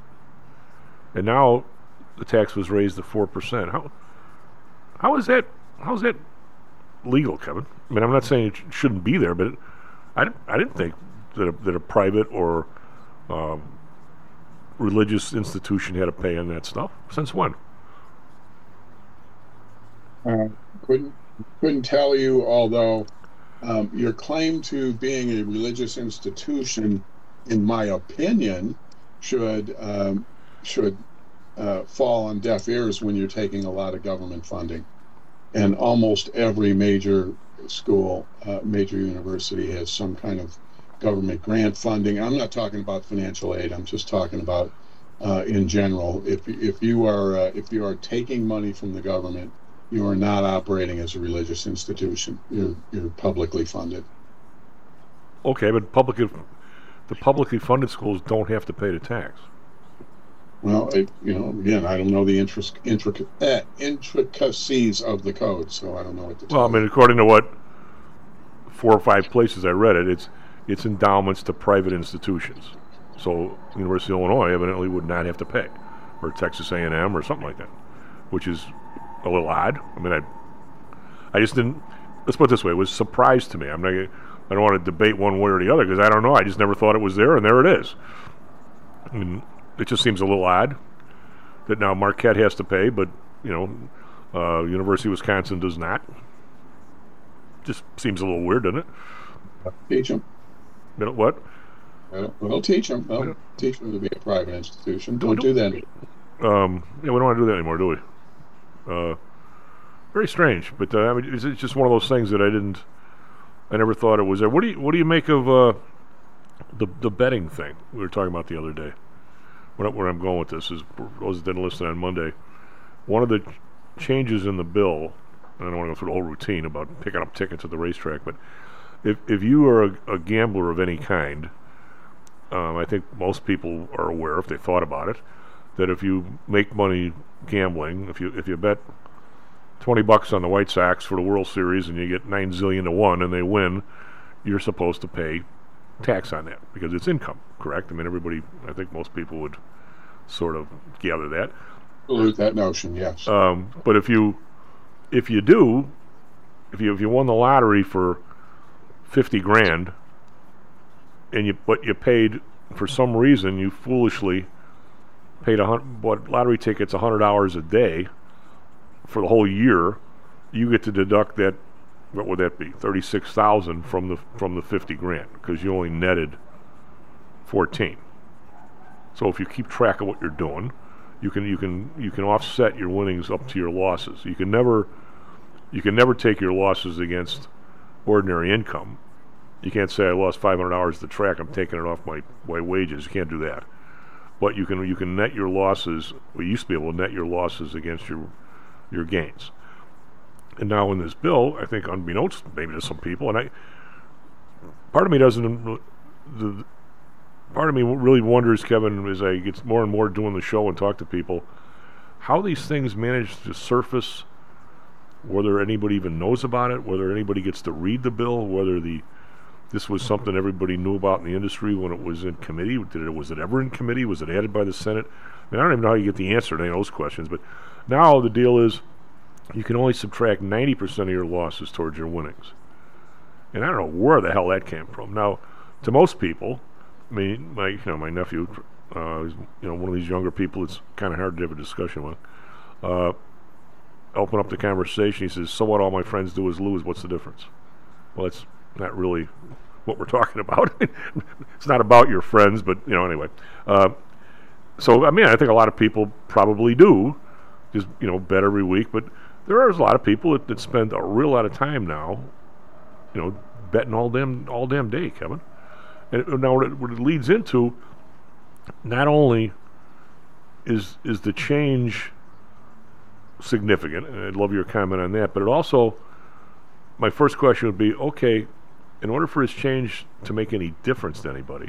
and now the tax was raised to four percent. How how is that? How is that legal, Kevin? I mean, I'm not saying it sh- shouldn't be there, but it, I didn't, I didn't think that a, that a private or um, religious institution had to pay on that stuff. Since when? Uh, couldn't couldn't tell you, although um, your claim to being a religious institution, in my opinion, should um, should uh, fall on deaf ears when you're taking a lot of government funding. And almost every major school, uh, major university has some kind of government grant funding. I'm not talking about financial aid. I'm just talking about uh, in general. If if you are uh, if you are taking money from the government, you are not operating as a religious institution. You're you're publicly funded. Okay, but public, the publicly funded schools don't have to pay the tax. Well, I, you know, again, I don't know the intric- intric- eh, intricacies of the code, so I don't know what to tell Well, I mean, you. according to what four or five places I read it, it's it's endowments to private institutions. So University of Illinois evidently would not have to pay, or Texas A and M or something like that, which is a little odd. I mean, I I just didn't. Let's put it this way: it was a surprise to me. I'm not. I don't want to debate one way or the other because I don't know. I just never thought it was there, and there it is. I mean, it just seems a little odd that now Marquette has to pay, but you know, uh, University of Wisconsin does not. Just seems a little weird, doesn't it? Teach them. You know, what? Well, we'll teach them. We'll Yeah. teach them to be a private institution. Do- Don't do- do that. Um, yeah, we don't want to do that anymore, do we? Uh, very strange, but uh, I mean, it's, it's just one of those things that I didn't. I never thought it was there. What do you What do you make of uh, the the betting thing we were talking about the other day? Where, where I'm going with this is, for those that didn't listen on Monday, one of the ch- changes in the bill, and I don't want to go through the whole routine about picking up tickets at the racetrack, but if if you are a, a gambler of any kind, um, I think most people are aware, if they thought about it, that if you make money gambling, if you if you bet twenty bucks on the White Sox for the World Series and you get nine zillion to one and they win, you're supposed to pay tax on that because it's income, correct? I mean, everybody, I think most people would sort of gather that. Salute that notion, yes. Um, but if you if you do, if you if you won the lottery for fifty grand, and you but you paid for some reason you foolishly paid a hundred bought lottery tickets a hundred dollars a day for the whole year, you get to deduct that. What would that be? Thirty-six thousand from the from the fifty grand because you only netted fourteen. So if you keep track of what you're doing, you can you can you can offset your winnings up to your losses. You can never you can never take your losses against ordinary income. You can't say I lost five hundred dollars at the track. I'm taking it off my, my wages. You can't do that. But you can you can net your losses. We used to be able to net your losses against your your gains. And now in this bill, I think unbeknownst maybe to some people, and I, part of me doesn't, the, part of me really wonders, Kevin, as I get more and more doing the show and talk to people, how these things manage to surface, whether anybody even knows about it, whether anybody gets to read the bill, whether the this was something everybody knew about in the industry when it was in committee. Did it was it ever in committee? Was it added by the Senate? I mean, I don't even know how you get the answer to any of those questions. But now the deal is, you can only subtract ninety percent of your losses towards your winnings. And I don't know where the hell that came from. Now, to most people, I mean, my you know my nephew, uh, is, you know, one of these younger people it's kind of hard to have a discussion with. Uh, open up the conversation. He says, "So what? All my friends do is lose. What's the difference?" Well, that's not really what we're talking about. It's not about your friends, but you know, anyway. Uh, so I mean, I think a lot of people probably do, just you know, bet every week, but there are a lot of people that, that spend a real lot of time now, you know, betting all damn all damn day, Kevin. And now what it, what it leads into, not only is is the change significant, and I'd love your comment on that, but it also, my first question would be, okay, in order for this change to make any difference to anybody,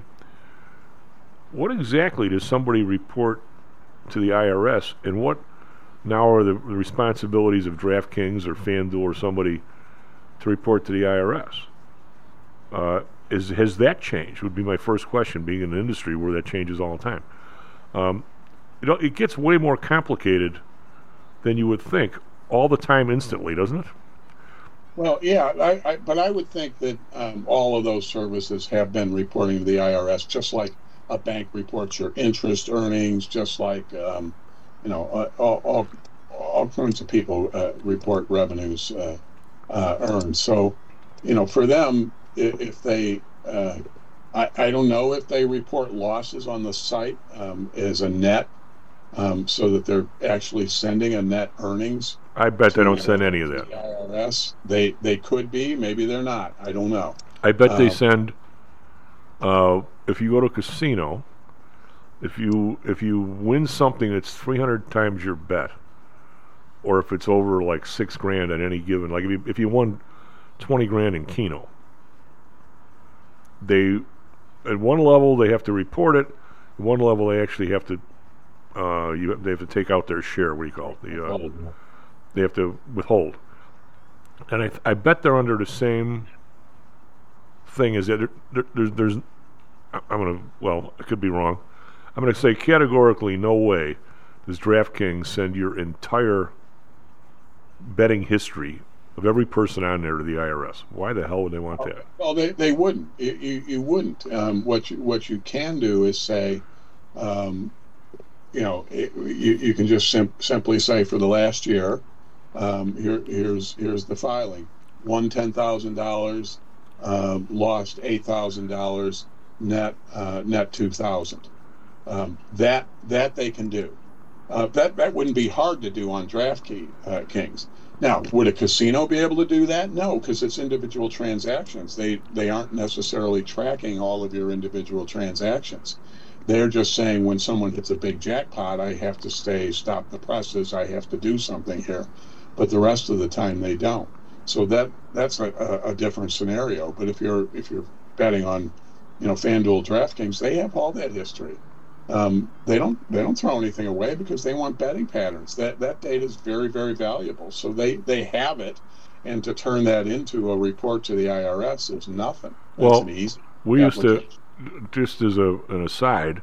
what exactly does somebody report to the I R S, and what now are the, the responsibilities of DraftKings or FanDuel or somebody to report to the I R S? Uh, is has that changed? Would be my first question, being in an industry where that changes all the time. Um, you know, it gets way more complicated than you would think all the time instantly, doesn't it? Well, yeah, I, I, but I would think that um, all of those services have been reporting to the I R S, just like a bank reports your interest earnings, just like um, you know, uh, all, all all kinds of people uh, report revenues uh, uh, earned. So you know, for them, if, if they, uh, I, I don't know if they report losses on the site um, as a net, um, so that they're actually sending a net earnings. I bet they to don't the- send any of that. the I R S. They they could be, maybe they're not. I don't know. I bet they Um, send. Uh, if you go to a casino, if you if you win something that's three hundred times your bet, or if it's over like six grand at any given, like if you if you won twenty grand in Keno, they at one level they have to report it. At one level they actually have to. Uh, you they have to take out their share. What do you call it? The uh, they have to withhold. And I, I bet they're under the same thing as that. There, there, there's, there's, I'm gonna, well, I could be wrong. I'm gonna say categorically, no way does DraftKings send your entire betting history of every person on there to the I R S. Why the hell would they want that? Well, they, they wouldn't. You, you, you wouldn't. Um, what you what you can do is say, um, you know, it, you, you can just sim- simply say for the last year, um, here here's here's the filing. Won ten thousand dollars, um, lost eight thousand dollars, net uh, net two thousand. Um, that that they can do. Uh, that that wouldn't be hard to do on DraftKings. Uh, Kings. Now, would a casino be able to do that? No, because it's individual transactions. They they aren't necessarily tracking all of your individual transactions. They're just saying when someone hits a big jackpot, I have to stay, stop the presses, I have to do something here. But the rest of the time they don't. So that that's a, a, a different scenario. But if you're if you're betting on, you know, FanDuel, DraftKings, they have all that history. Um, they don't they don't throw anything away because they want betting patterns. That that data is very, very valuable. So they, they have it, and to turn that into a report to the I R S is nothing. That's Well, an easy we used to, application. just as a, an aside,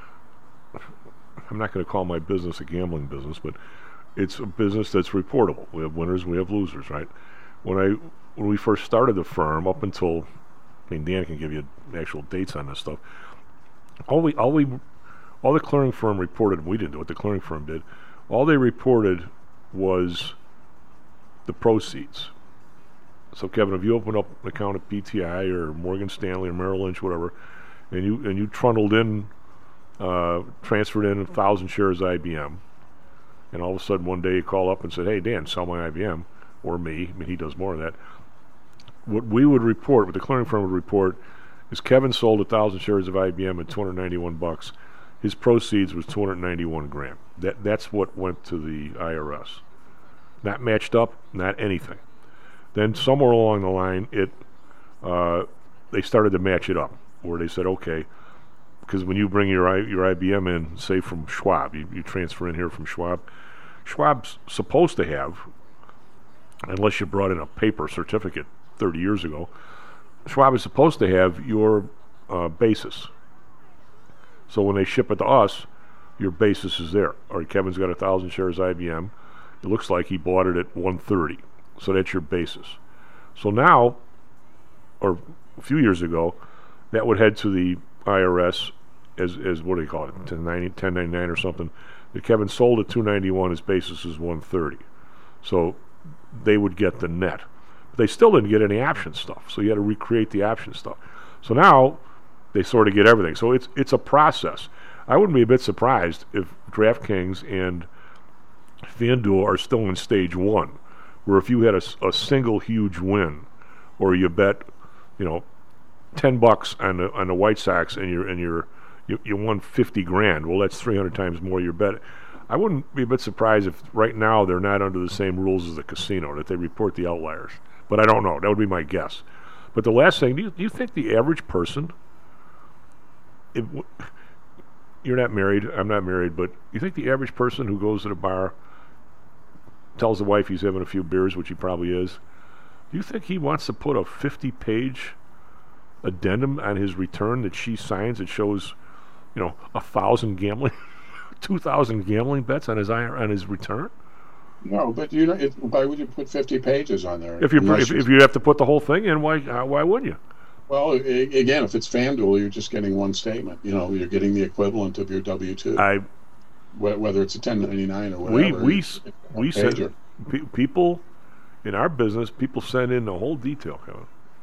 I'm not going to call my business a gambling business, but it's a business that's reportable. We have winners, we have losers, right? When I when we first started the firm, up until, I mean, Dan can give you actual dates on this stuff. All we all we all the clearing firm reported, we didn't do it, the clearing firm did. All they reported was the proceeds. So Kevin, if you open up an account at P T I or Morgan Stanley or Merrill Lynch, whatever, and you and you trundled in, uh, transferred in a thousand shares of I B M, and all of a sudden one day you call up and said, "Hey Dan, sell my I B M," or me. I mean, he does more than that. What we would report, what the clearing firm would report, is Kevin sold a thousand shares of I B M at two hundred ninety-one bucks. His proceeds was two hundred ninety-one grand. That that's what went to the I R S. Not matched up, not anything. Then somewhere along the line, it uh, they started to match it up, where they said, okay, because when you bring your I, your I B M in, say from Schwab, you, you transfer in here from Schwab, Schwab's supposed to have, unless you brought in a paper certificate thirty years ago, Schwab is supposed to have your uh, basis. So when they ship it to us, your basis is there. All right, Kevin's got a thousand shares I B M. It looks like he bought it at one thirty. So that's your basis. So now, or a few years ago, that would head to the I R S as, as what do you call it, ten ninety-nine or something. That Kevin sold at two ninety-one, his basis is one thirty. So they would get the net. But they still didn't get any option stuff, so you had to recreate the option stuff. So now they sort of get everything. So it's it's a process. I wouldn't be a bit surprised if DraftKings and FanDuel are still in stage one, where if you had a, a single huge win, or you bet, you know, ten bucks on the on the White Sox and you're and you're you, you won fifty grand. Well, that's three hundred times more your bet. I wouldn't be a bit surprised if right now they're not under the same rules as the casino, that they report the outliers. But I don't know. That would be my guess. But the last thing, do you, do you think the average person, if, you're not married, I'm not married, but you think the average person who goes to the bar, tells the wife he's having a few beers, which he probably is, do you think he wants to put a fifty-page addendum on his return that she signs that shows, you know, a thousand gambling, two thousand gambling bets on his on his return? No, but you know, it, why would you put fifty pages on there? If you Unless if, if you have to put the whole thing in, why uh, why wouldn't you? Well, I, again, if it's FanDuel, you're just getting one statement. You know, you're getting the equivalent of your W two. I Wh- whether it's a ten ninety-nine or whatever. we we it's- it's we one send pager. pe- people in our business. People send in the whole detail, Kevin.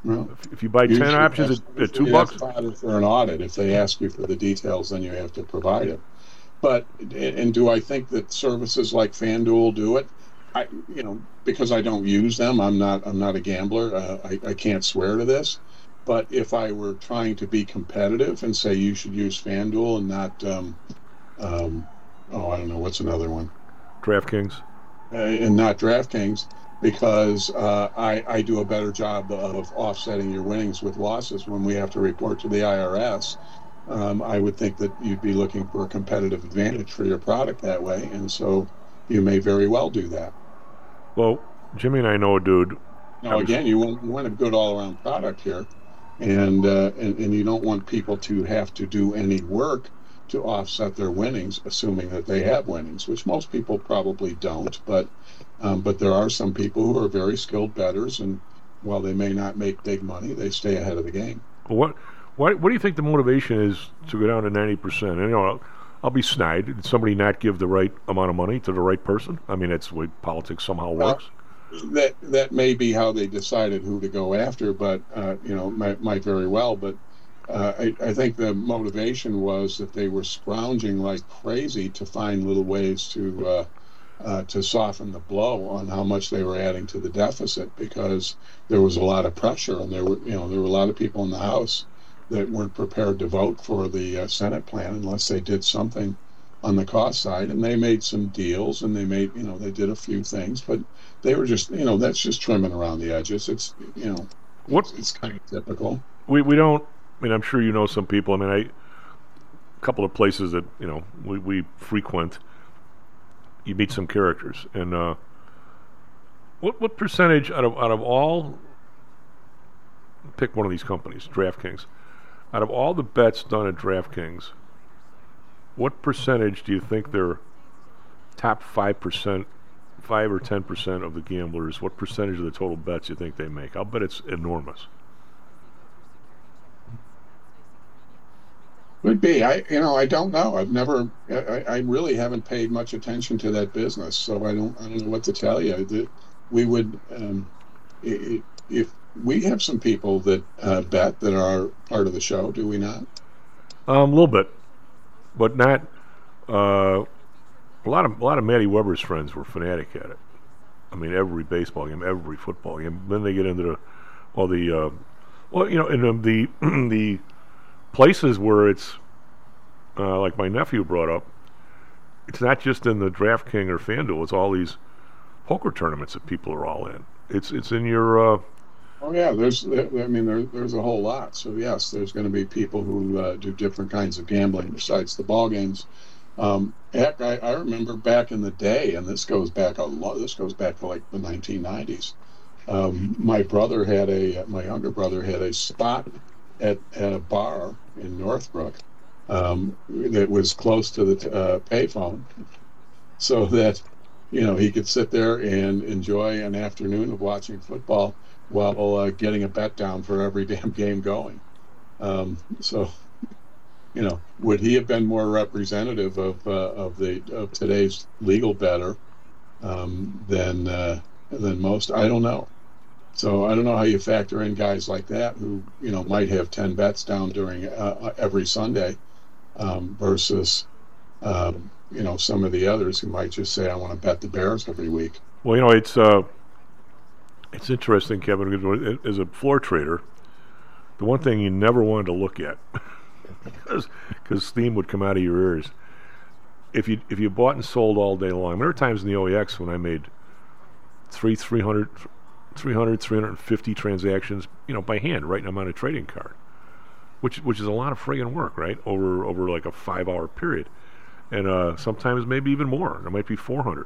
Well, If, if you buy ten usually options that's- at, at two usually that's bucks, fodder for an audit. If they ask you for the details, then you have to provide it. But and do I think that services like FanDuel do it? I, you know, because I don't use them, I'm not I'm not a gambler. Uh, I I can't swear to this. But if I were trying to be competitive and say you should use FanDuel and not, um, um, oh, I don't know, what's another one? DraftKings. Uh, and not DraftKings, because uh, I, I do a better job of offsetting your winnings with losses when we have to report to the I R S. Um, I would think that you'd be looking for a competitive advantage for your product that way, and so you may very well do that. Well, Jimmy and I know a dude. Now, again, you want, you want a good all-around product here, and, uh, and and you don't want people to have to do any work to offset their winnings, assuming that they have winnings, which most people probably don't. But um, but there are some people who are very skilled bettors, and while they may not make big money, they stay ahead of the game. What, what, what do you think the motivation is to go down to ninety percent? And, you know, I'll, I'll be snide. Did somebody not give the right amount of money to the right person? I mean, that's the way politics somehow works. Uh, that that may be how they decided who to go after, but uh, you know, might, might very well. But uh, I, I think the motivation was that they were scrounging like crazy to find little ways to uh, uh, to soften the blow on how much they were adding to the deficit, because there was a lot of pressure, and there were you know there were a lot of people in the House that weren't prepared to vote for the uh, Senate plan unless they did something on the cost side. And they made some deals, and they made, you know, they did a few things, but they were just, you know, that's just trimming around the edges. It's, you know, What it's, it's kind of typical. we we don't. I mean, I'm sure you know some people. I mean, I a couple of places that you know we, we frequent. You meet some characters, and uh, what what percentage out of out of all? Pick one of these companies, DraftKings. Out of all the bets done at DraftKings, what percentage do you think their top five percent, five or ten percent of the gamblers? What percentage of the total bets do you think they make? I'll bet it's enormous. Would be. I, you know, I don't know. I've never. I, I really haven't paid much attention to that business, so I don't. I don't know what to tell you. That we would, um, if we have some people that uh, bet that are part of the show, do we not? Um, a little bit, but not. Uh, a lot of a lot of Matty Weber's friends were fanatic at it. I mean, every baseball game, every football game. Then they get into the, all the, uh, well, you know, in the the, the places where it's, uh, like my nephew brought up, it's not just in the DraftKings or FanDuel. It's all these poker tournaments that people are all in. It's it's in your. Uh, Oh yeah, there's. I mean, there, there's a whole lot. So yes, there's going to be people who uh, do different kinds of gambling besides the ball games. Um, heck, I, I remember back in the day, and this goes back a lot. This goes back to like the nineteen nineties. Um, my brother had a. My younger brother had a spot at, at a bar in Northbrook um, that was close to the uh, payphone, so that you know he could sit there and enjoy an afternoon of watching football while uh, getting a bet down for every damn game going. Um, so, you know, would he have been more representative of uh, of the of today's legal bettor um, than uh, than most? I don't know. So I don't know how you factor in guys like that who you know might have ten bets down during uh, every Sunday um, versus um, you know some of the others who might just say I want to bet the Bears every week. well, you know, it's. Uh, It's interesting, Kevin, because as a floor trader, the one thing you never wanted to look at, because because steam would come out of your ears, if you if you bought and sold all day long. There were times in the O E X when I made three, three hundred, three hundred, three hundred fifty transactions, you know, by hand, writing them on a trading card, which which is a lot of friggin' work, right? Over over like a five-hour period, and uh, sometimes maybe even more. There might be four hundred.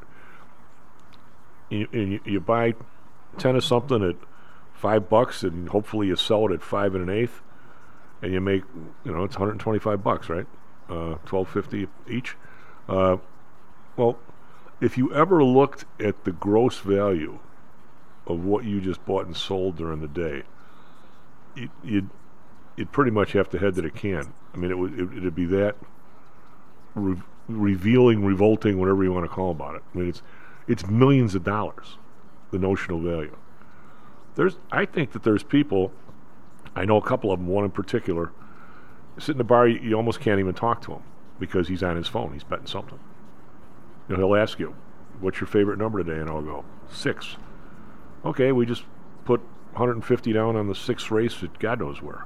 And you, and you, you buy ten of something at five bucks, and hopefully you sell it at five and an eighth, and you make, you know, it's one hundred twenty-five bucks, right? Uh, twelve fifty each. Uh, well, if you ever looked at the gross value of what you just bought and sold during the day, you, you'd you'd pretty much have to head to the can. I mean, it would it, it'd be that re- revealing, revolting, whatever you want to call about it. I mean, it's it's millions of dollars. The notional value. There's, I think that there's people I know a couple of them, one in particular. Sit in the bar, you, you almost can't even talk to him because he's on his phone. He's betting something. You know, he'll ask you, what's your favorite number today? And I'll go, six. Okay, we just put one hundred fifty down on the sixth race at God knows where.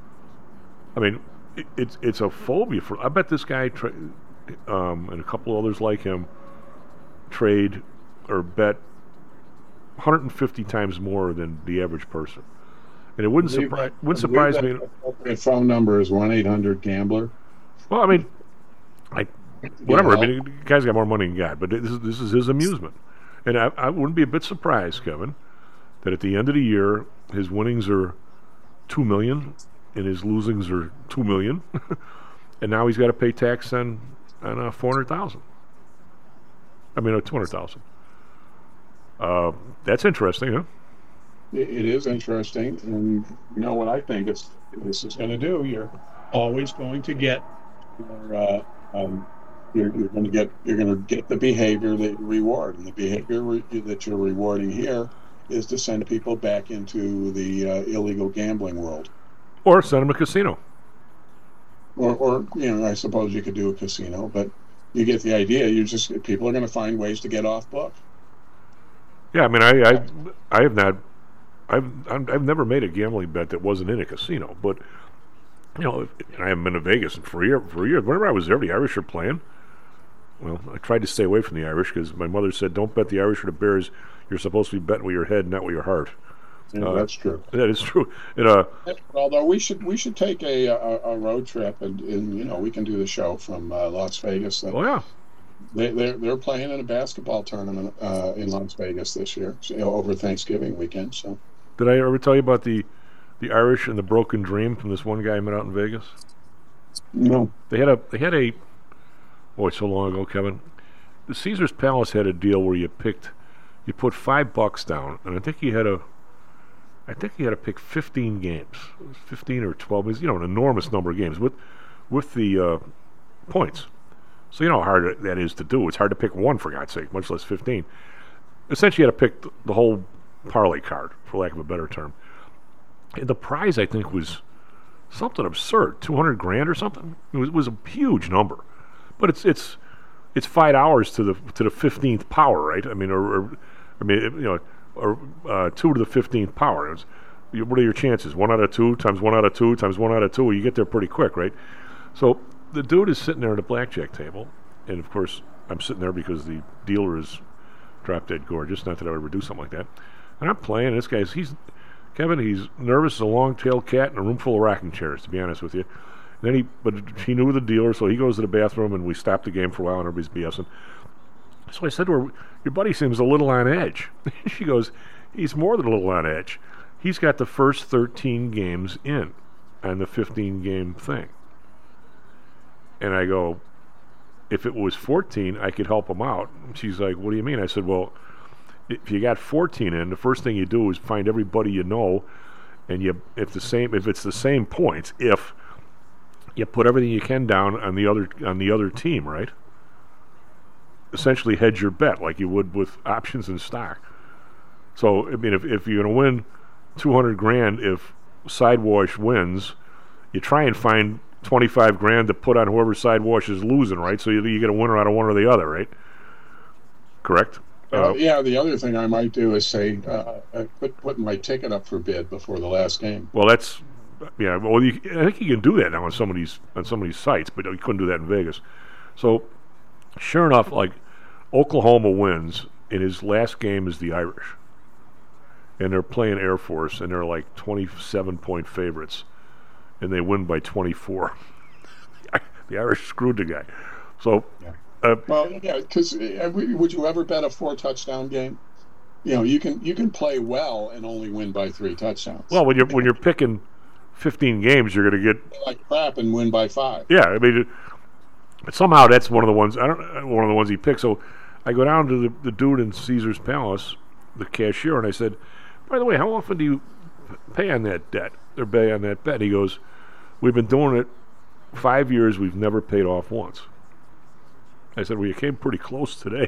I mean, it, it's it's a phobia for. I bet this guy tra- um, and a couple others like him trade or bet one hundred fifty times more than the average person. And it wouldn't surprise wouldn't surprise me. The phone number is one eight hundred gambler. Well, I mean, I whatever. You know. I mean, the guy's got more money than God, but this is, this is his amusement. And I, I wouldn't be a bit surprised, Kevin, that at the end of the year, his winnings are two million and his losings are two million, and now he's got to pay tax on on uh, four hundred thousand. I mean, uh, two hundred thousand. Uh, that's interesting, huh? It, it is interesting, and you know what I think it's, this is going to do. You're always going to get your, uh, um, you're, you're going to get you're going to get the behavior that you reward, and the behavior re- that you're rewarding here is to send people back into the uh, illegal gambling world. Or send him a casino. Or, or, you know, I suppose you could do a casino, but you get the idea. You just people are going to find ways to get off book. Yeah, I mean, I, I, I have not, I've, I've I've never made a gambling bet that wasn't in a casino. But you know, and I haven't been to Vegas for a year. For a year, whenever I was there, the Irish are playing. Well, I tried to stay away from the Irish because my mother said, "Don't bet the Irish or the Bears. You're supposed to be betting with your head, not with your heart." Yeah, uh, that's true. That is true. And, uh, Although we should we should take a a, a road trip, and, and you know we can do the show from uh, Las Vegas. oh yeah. They they're, they're playing in a basketball tournament uh, in Las Vegas this year, so, you know, over Thanksgiving weekend. So Did I ever tell you about the the Irish and the broken dream from this one guy I met out in Vegas? no, They had a they had a boy so long ago, Kevin. The Caesar's Palace had a deal where you picked you put five bucks down, and I think he had a I think he had to pick fifteen games, fifteen or twelve. It was, you know, an enormous number of games with with the uh, points. So you know how hard that is to do. It's hard to pick one, for God's sake, much less fifteen. Essentially, you had to pick the whole parlay card, for lack of a better term. And the prize, I think, was something absurd, two hundred grand or something. It was, it was a huge number, but it's it's it's five hours to the to the fifteenth power, right? I mean, or, or I mean, you know, or uh, two to the fifteenth power. It was, you, what are your chances? One out of two times one out of two times one out of two. You get there pretty quick, right? So the dude is sitting there at a blackjack table, and of course I'm sitting there because the dealer is drop dead gorgeous. Not that I would ever do something like that. And I'm playing. And this guy's he's Kevin. He's nervous as a long-tailed cat in a room full of rocking chairs. To be honest with you. And then he, but he knew the dealer, so he goes to the bathroom, and we stopped the game for a while, and everybody's BSing. So I said to her, "Your buddy seems a little on edge." She goes, "He's more than a little on edge. He's got the first thirteen games in on the fifteen-game thing." And I go, "If it was fourteen, I could help him out." And she's like, "What do you mean?" I said, "Well, if you got fourteen in, the first thing you do is find everybody you know, and you if the same if it's the same points, if you put everything you can down on the other on the other team, right? Essentially hedge your bet like you would with options and stock. So I mean, if if you're going to win two hundred grand, if Sidewash wins, you try and find twenty-five grand to put on whoever Sidewash is losing, right? So you, you get a winner out of one or the other, right? Correct? Uh, yeah, the other thing I might do is say, uh, uh, put put my ticket up for bid before the last game. Well, that's yeah. Well, you, I think you can do that now on some of these on some of these sites, but you couldn't do that in Vegas. So, sure enough, like Oklahoma wins, and his last game is the Irish, and they're playing Air Force, and they're like twenty-seven point favorites, and they win by twenty-four. The Irish screwed the guy. So. Yeah. Uh, well, yeah, because uh, would you ever bet a four touchdown game? You know, you can you can play well and only win by three touchdowns. Well, when you're when you're picking fifteen games, you're going to get like crap and win by five. Yeah, I mean, but somehow that's one of the ones. I don't one of the ones he picked. So I go down to the, the dude in Caesar's Palace, the cashier, and I said, "By the way, how often do you pay on that debt or pay on that bet?" And he goes, "We've been doing it five years. We've never paid off once." I said, "Well, you came pretty close today."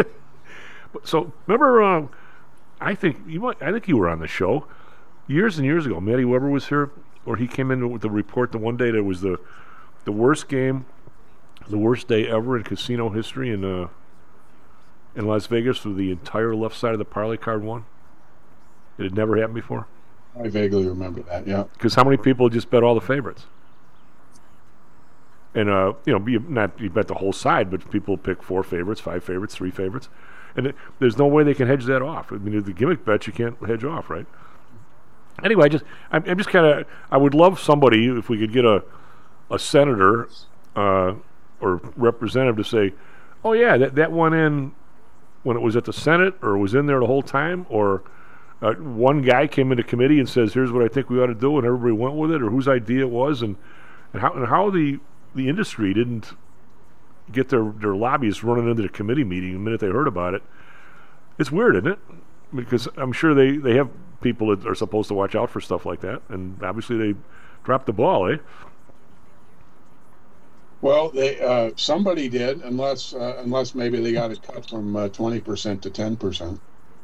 So remember, uh, I think you might. I think you were on the show years and years ago. Matty Weber was here, or he came in with the report the one day that it was the the worst game, the worst day ever in casino history in uh, in Las Vegas, where the entire left side of the parlay card won. It had never happened before. I vaguely remember that. Yeah. Because how many people just bet all the favorites? And uh, you know, you, not you bet the whole side, but people pick four favorites, five favorites, three favorites, and it, there's no way they can hedge that off. I mean, the gimmick bets you can't hedge off, right? Anyway, I just I'm, I'm just kind of I would love somebody if we could get a a senator uh, or representative to say, oh yeah, that that went in when it was at the Senate, or was in there the whole time, or uh, one guy came into committee and says, here's what I think we ought to do, and everybody went with it, or whose idea it was, and and how and how the the industry didn't get their, their lobbyists running into the committee meeting the minute they heard about it. It's weird, isn't it? Because I'm sure they, they have people that are supposed to watch out for stuff like that, and obviously they dropped the ball, eh? Well, they uh, somebody did, unless uh, unless maybe they got it cut from uh, twenty percent to ten percent.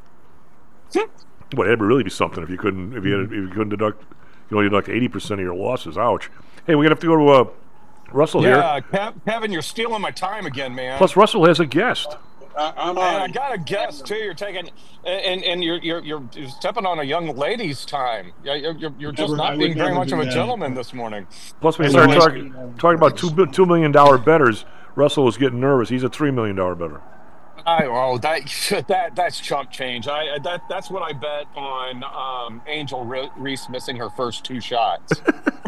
Well, it'd really be something if you couldn't if you had, if you couldn't deduct you only deduct eighty percent of your losses. Ouch. Hey, we're gonna have to go to uh, Russell yeah, here. Yeah, Kevin, you're stealing my time again, man. Plus, Russell has a guest. I, I'm and on. I got a guest too. You're taking, and and you're you're you're, you're stepping on a young lady's time. You're you're, you're just Never- I not would being very never much do of a that. gentleman this morning. Plus, when you Hey, start Lewis. talking talking about two bi- two million dollar bettors, Russell was getting nervous. He's a three million dollar bettor. I oh that that that's chump change. I that that's what I bet on um, Angel Re- Reese missing her first two shots.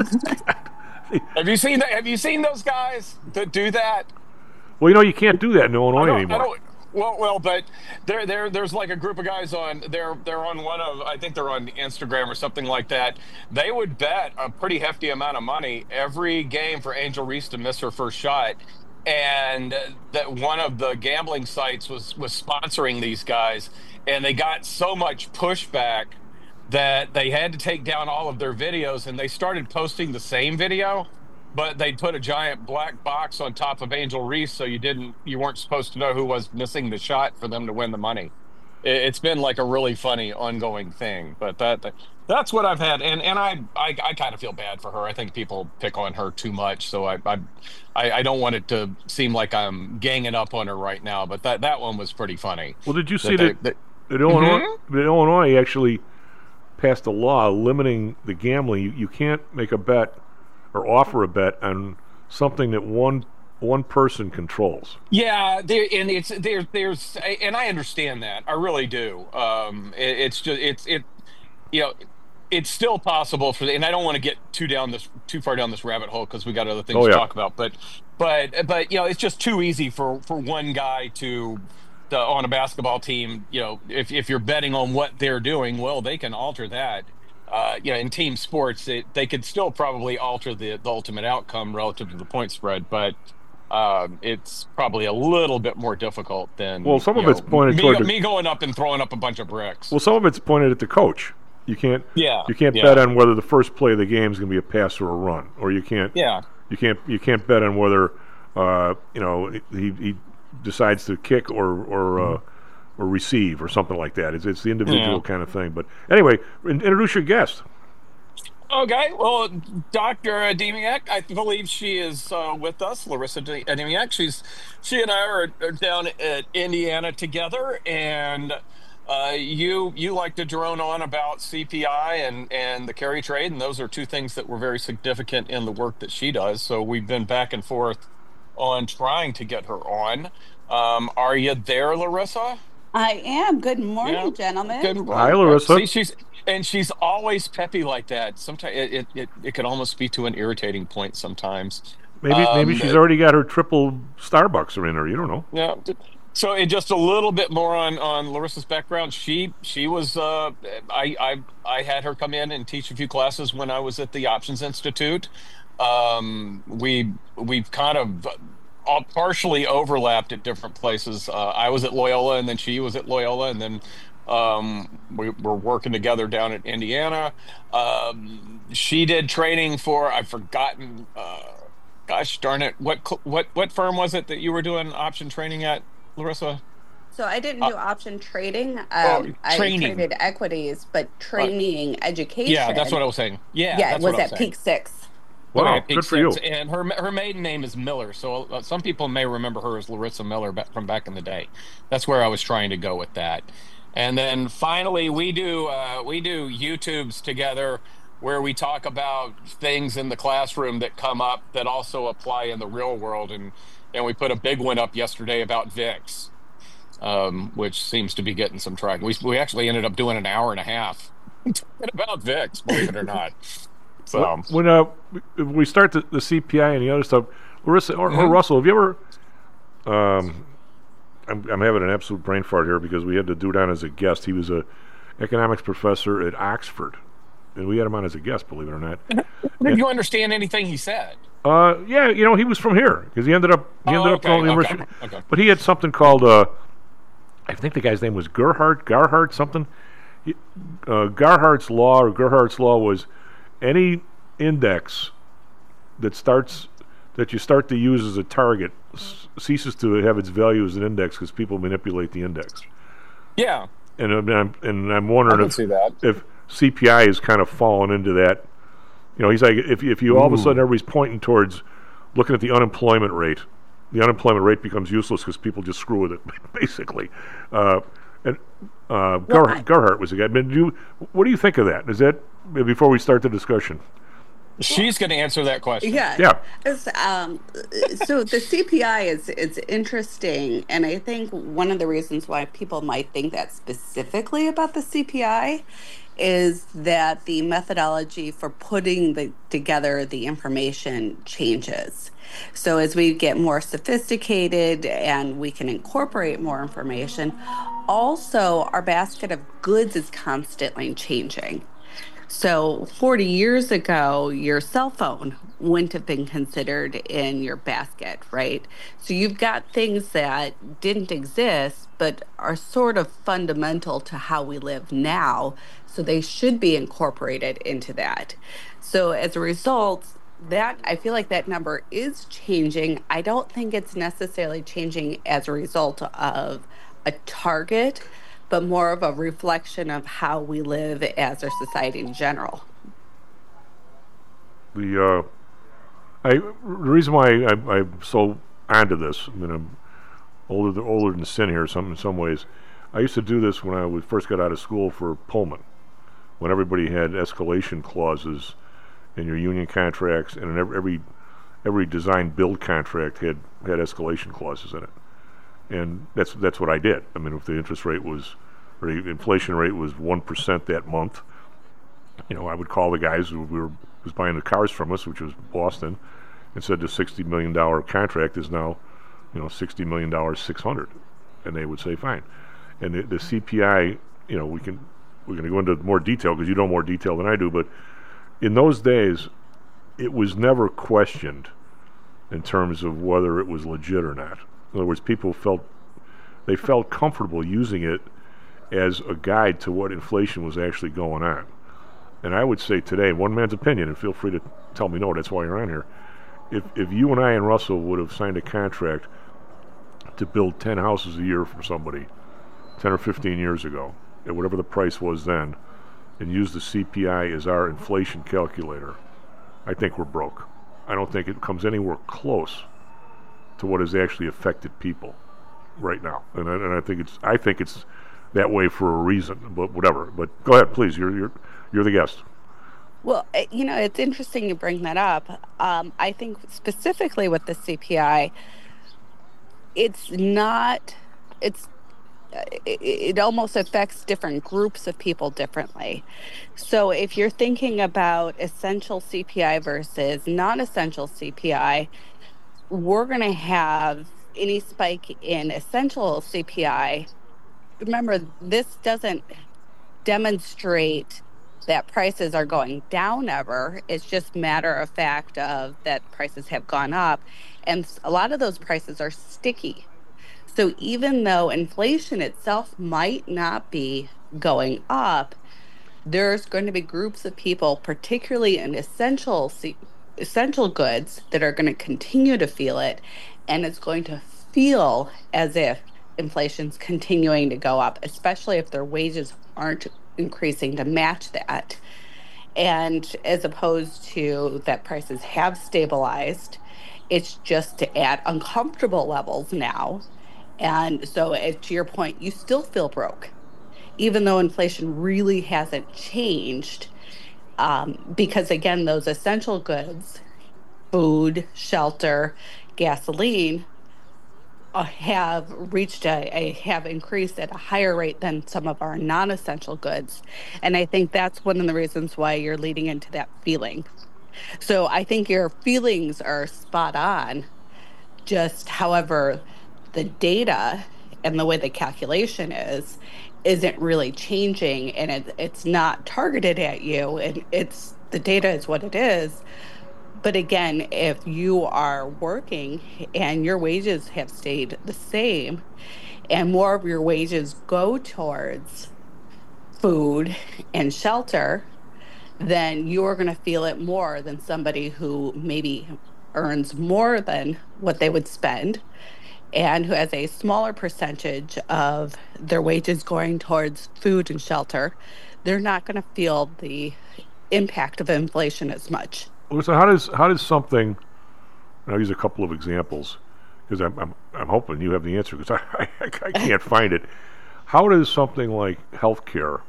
Have you seen that? Have you seen those guys that do that? Well, you know you can't do that in Illinois I don't- I anymore. don't- Well, well, but there, there, there's like a group of guys on. They're, they're on one of. I think they're on Instagram or something like that. They would bet a pretty hefty amount of money every game for Angel Reese to miss her first shot, and that one of the gambling sites was was sponsoring these guys, and they got so much pushback that they had to take down all of their videos, and they started posting the same video. But they'd put a giant black box on top of Angel Reese, so you didn't, you weren't supposed to know who was missing the shot for them to win the money. It, it's been like a really funny ongoing thing. But that, that that's what I've had, and and I I, I kind of feel bad for her. I think people pick on her too much, so I I I I don't want it to seem like I'm ganging up on her right now. But that that one was pretty funny. Well, did you see they- that, that- that Illinois, Mhm. that Illinois actually passed a law limiting the gambling? You, you can't make a bet or offer a bet on something that one one person controls. Yeah, there and it's there. There's and I understand that. I really do. Um, it, it's just it's it. You know, it's still possible for the, and I don't want to get too down this too far down this rabbit hole because we got other things Oh, to yeah. talk about. But but but you know, it's just too easy for for one guy to. To, on a basketball team, you know, if if you're betting on what they're doing, well, they can alter that. Uh, you know, in team sports, it, they could still probably alter the, the ultimate outcome relative to the point spread, but um, it's probably a little bit more difficult than. Well, some of you it's know, pointed me, toward the- me going up and throwing up a bunch of bricks. Well, some of it's pointed at the coach. You can't Yeah, you can't yeah. bet on whether the first play of the game is going to be a pass or a run, or you can't Yeah, you can't you can't bet on whether uh, you know he he decides to kick or or uh, or receive or something like that. It's it's the individual Yeah. kind of thing. But anyway, in, introduce your guest. Okay, well, Doctor Ademiak, I believe she is uh, with us, Larissa D- Ademiak. She's she and I are, are down at Indiana together, and uh, you you like to drone on about C P I and and the carry trade, and those are two things that were very significant in the work that she does. So we've been back and forth on trying to get her on. Um, are you there, Larissa? I am. Good morning, Yeah. gentlemen. Good morning. Hi, Larissa. See, she's and she's always peppy like that. Sometimes it, it, it, it can almost be to an irritating point sometimes. Maybe maybe Um, she's already got her triple Starbucks in her. You don't know. Yeah. So it, just a little bit more on, on Larissa's background. She she was uh, I, I I had her come in and teach a few classes when I was at the Options Institute. Um, we we've kind of all partially overlapped at different places. Uh, I was at Loyola, and then she was at Loyola, and then um, we were working together down at Indiana. Um, she did training for I've forgotten. Uh, gosh darn it! What cl- what what firm was it that you were doing option training at, Larissa? So I didn't Uh, do option trading. Um, oh, I training. traded equities, but training education. Yeah, that's what I was saying. Yeah, Yeah, that's it was what I was at saying. peak six. Wow, Okay, good for you. Six, and her her maiden name is Miller, so uh, some people may remember her as Larissa Miller back from back in the day. That's where I was trying to go with that. And then finally, we do uh, we do YouTubes together where we talk about things in the classroom that come up that also apply in the real world, and and we put a big one up yesterday about V I X, um, which seems to be getting some traction. We we actually ended up doing an hour and a half talking about V I X, believe it or not. So When uh, we start the, the C P I and the other stuff, Larissa or, or Mhm. Russell, have you ever? Um, I'm, I'm having an absolute brain fart here because we had the dude on as a guest. He was a economics professor at Oxford, and we had him on as a guest. Believe it or not. did you understand anything he said? Uh, yeah, you know, he was from here because he ended up he Oh, ended up okay, going to the okay, university. okay. But he had something called uh, I think the guy's name was Gerhardt Gerhardt something. He, uh, Gerhardt's law or Gerhardt's law was any index that starts that you start to use as a target s- ceases to have its value as an index because people manipulate the index. Yeah, And uh, I'm and I'm I wondering can if see that. if C P I is kind of fallen into that. You know, he's like, if if you all of a Ooh. sudden everybody's pointing towards looking at the unemployment rate, the unemployment rate becomes useless because people just screw with it, basically. Uh, and uh, Well, Gerhard, I- Gerhardt was the guy. But do you, what do you think of that? Is that before we start the discussion? She's going to answer that question. Yeah. Yeah. It's, um, so the C P I is it's interesting, and I think one of the reasons why people might think that specifically about the C P I is that the methodology for putting the together the information changes. So as we get more sophisticated and we can incorporate more information, also our basket of goods is constantly changing. So forty years ago, your cell phone wouldn't have been considered in your basket, right? So you've got things that didn't exist, but are sort of fundamental to how we live now. So they should be incorporated into that. So as a result, that I feel like that number is changing. I don't think it's necessarily changing as a result of a target, but more of a reflection of how we live as our society in general. The uh, I the reason why I, I'm so onto this, I mean, I'm older than, older than sin here. Some in some ways, I used to do this when I would first got out of school for Pullman, when everybody had escalation clauses in your union contracts, and in every every, every design build contract had had escalation clauses in it, and that's that's what I did. I mean, if the interest rate was, or the inflation rate was one percent that month, you know, I would call the guys who were was buying the cars from us, which was Boston, and said the sixty million dollar contract is now, you know, sixty million dollars six hundred, and they would say fine. And the, the C P I, you know, we can we're going to go into more detail because you know more detail than I do, but in those days, it was never questioned in terms of whether it was legit or not. In other words, people felt they felt comfortable using it as a guide to what inflation was actually going on. And I would say today, one man's opinion, and feel free to tell me no, that's why you're on here. If if you and I and Russell would have signed a contract to build ten houses a year for somebody ten or fifteen years ago, at whatever the price was then, and use the C P I as our inflation calculator, I think we're broke. I don't think it comes anywhere close to what has actually affected people right now. And I, and I think it's I think it's that way for a reason, but whatever. But go ahead, please. You're you're you're the guest. Well, eh, you know, it's interesting you bring that up. Um, I think specifically with the C P I, it's not, it's, uh, it, it almost affects different groups of people differently. So if you're thinking about essential C P I versus non-essential C P I, we're going to have any spike in essential C P I. Remember, this doesn't demonstrate that prices are going down ever. It's just matter of fact of that prices have gone up, and a lot of those prices are sticky. So even though inflation itself might not be going up, there's going to be groups of people, particularly in essential essential goods, that are going to continue to feel it, and it's going to feel as if inflation's continuing to go up, especially if their wages aren't increasing to match that. And as opposed to that prices have stabilized, it's just at uncomfortable levels now. And so, uh, to your point, you still feel broke, even though inflation really hasn't changed. Um, because again, those essential goods, food, shelter, gasoline, uh, have reached a, a have increased at a higher rate than some of our non-essential goods. And I think that's one of the reasons why you're leading into that feeling. So I think your feelings are spot on. Just, however, the data and the way the calculation is isn't really changing, and it, it's not targeted at you, and it's the data is what it is. But again, if you are working and your wages have stayed the same and more of your wages go towards food and shelter, then you're going to feel it more than somebody who maybe earns more than what they would spend and who has a smaller percentage of their wages going towards food and shelter. They're not going to feel the impact of inflation as much. So how does how does something? And I'll use a couple of examples because I'm, I'm I'm hoping you have the answer because I, I I can't find it. How does something like healthcare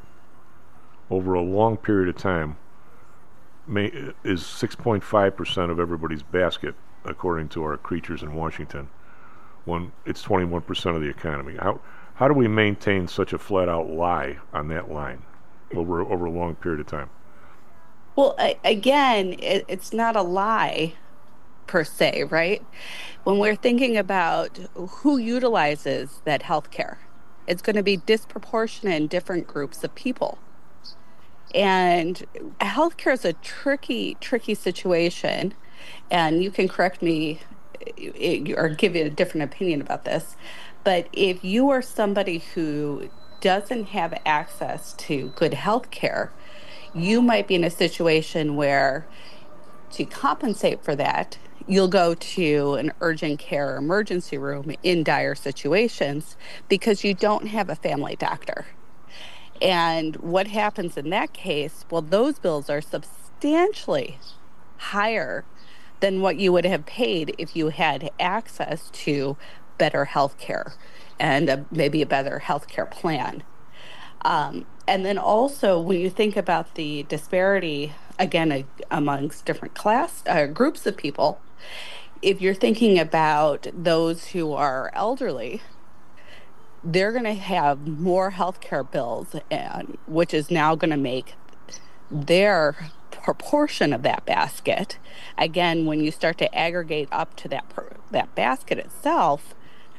over a long period of time may, is six point five percent of everybody's basket according to our creatures in Washington, when it's twenty-one percent of the economy? How how do we maintain such a flat out lie on that line over over a long period of time? Well, I, again, it, it's not a lie per se, right? When we're thinking about who utilizes that healthcare, it's going to be disproportionate in different groups of people. And healthcare is a tricky, tricky situation. And you can correct me or give you a different opinion about this. But if you are somebody who doesn't have access to good healthcare, you might be in a situation where to compensate for that, you'll go to an urgent care or emergency room in dire situations because you don't have a family doctor. And what happens in that case? Well, those bills are substantially higher than what you would have paid if you had access to better health care and a, maybe a better health care plan. Um, and then also, when you think about the disparity, again, a, amongst different class uh, groups of people, if you're thinking about those who are elderly, they're going to have more healthcare bills, and which is now going to make their proportion of that basket. Again, when you start to aggregate up to that per, that basket itself,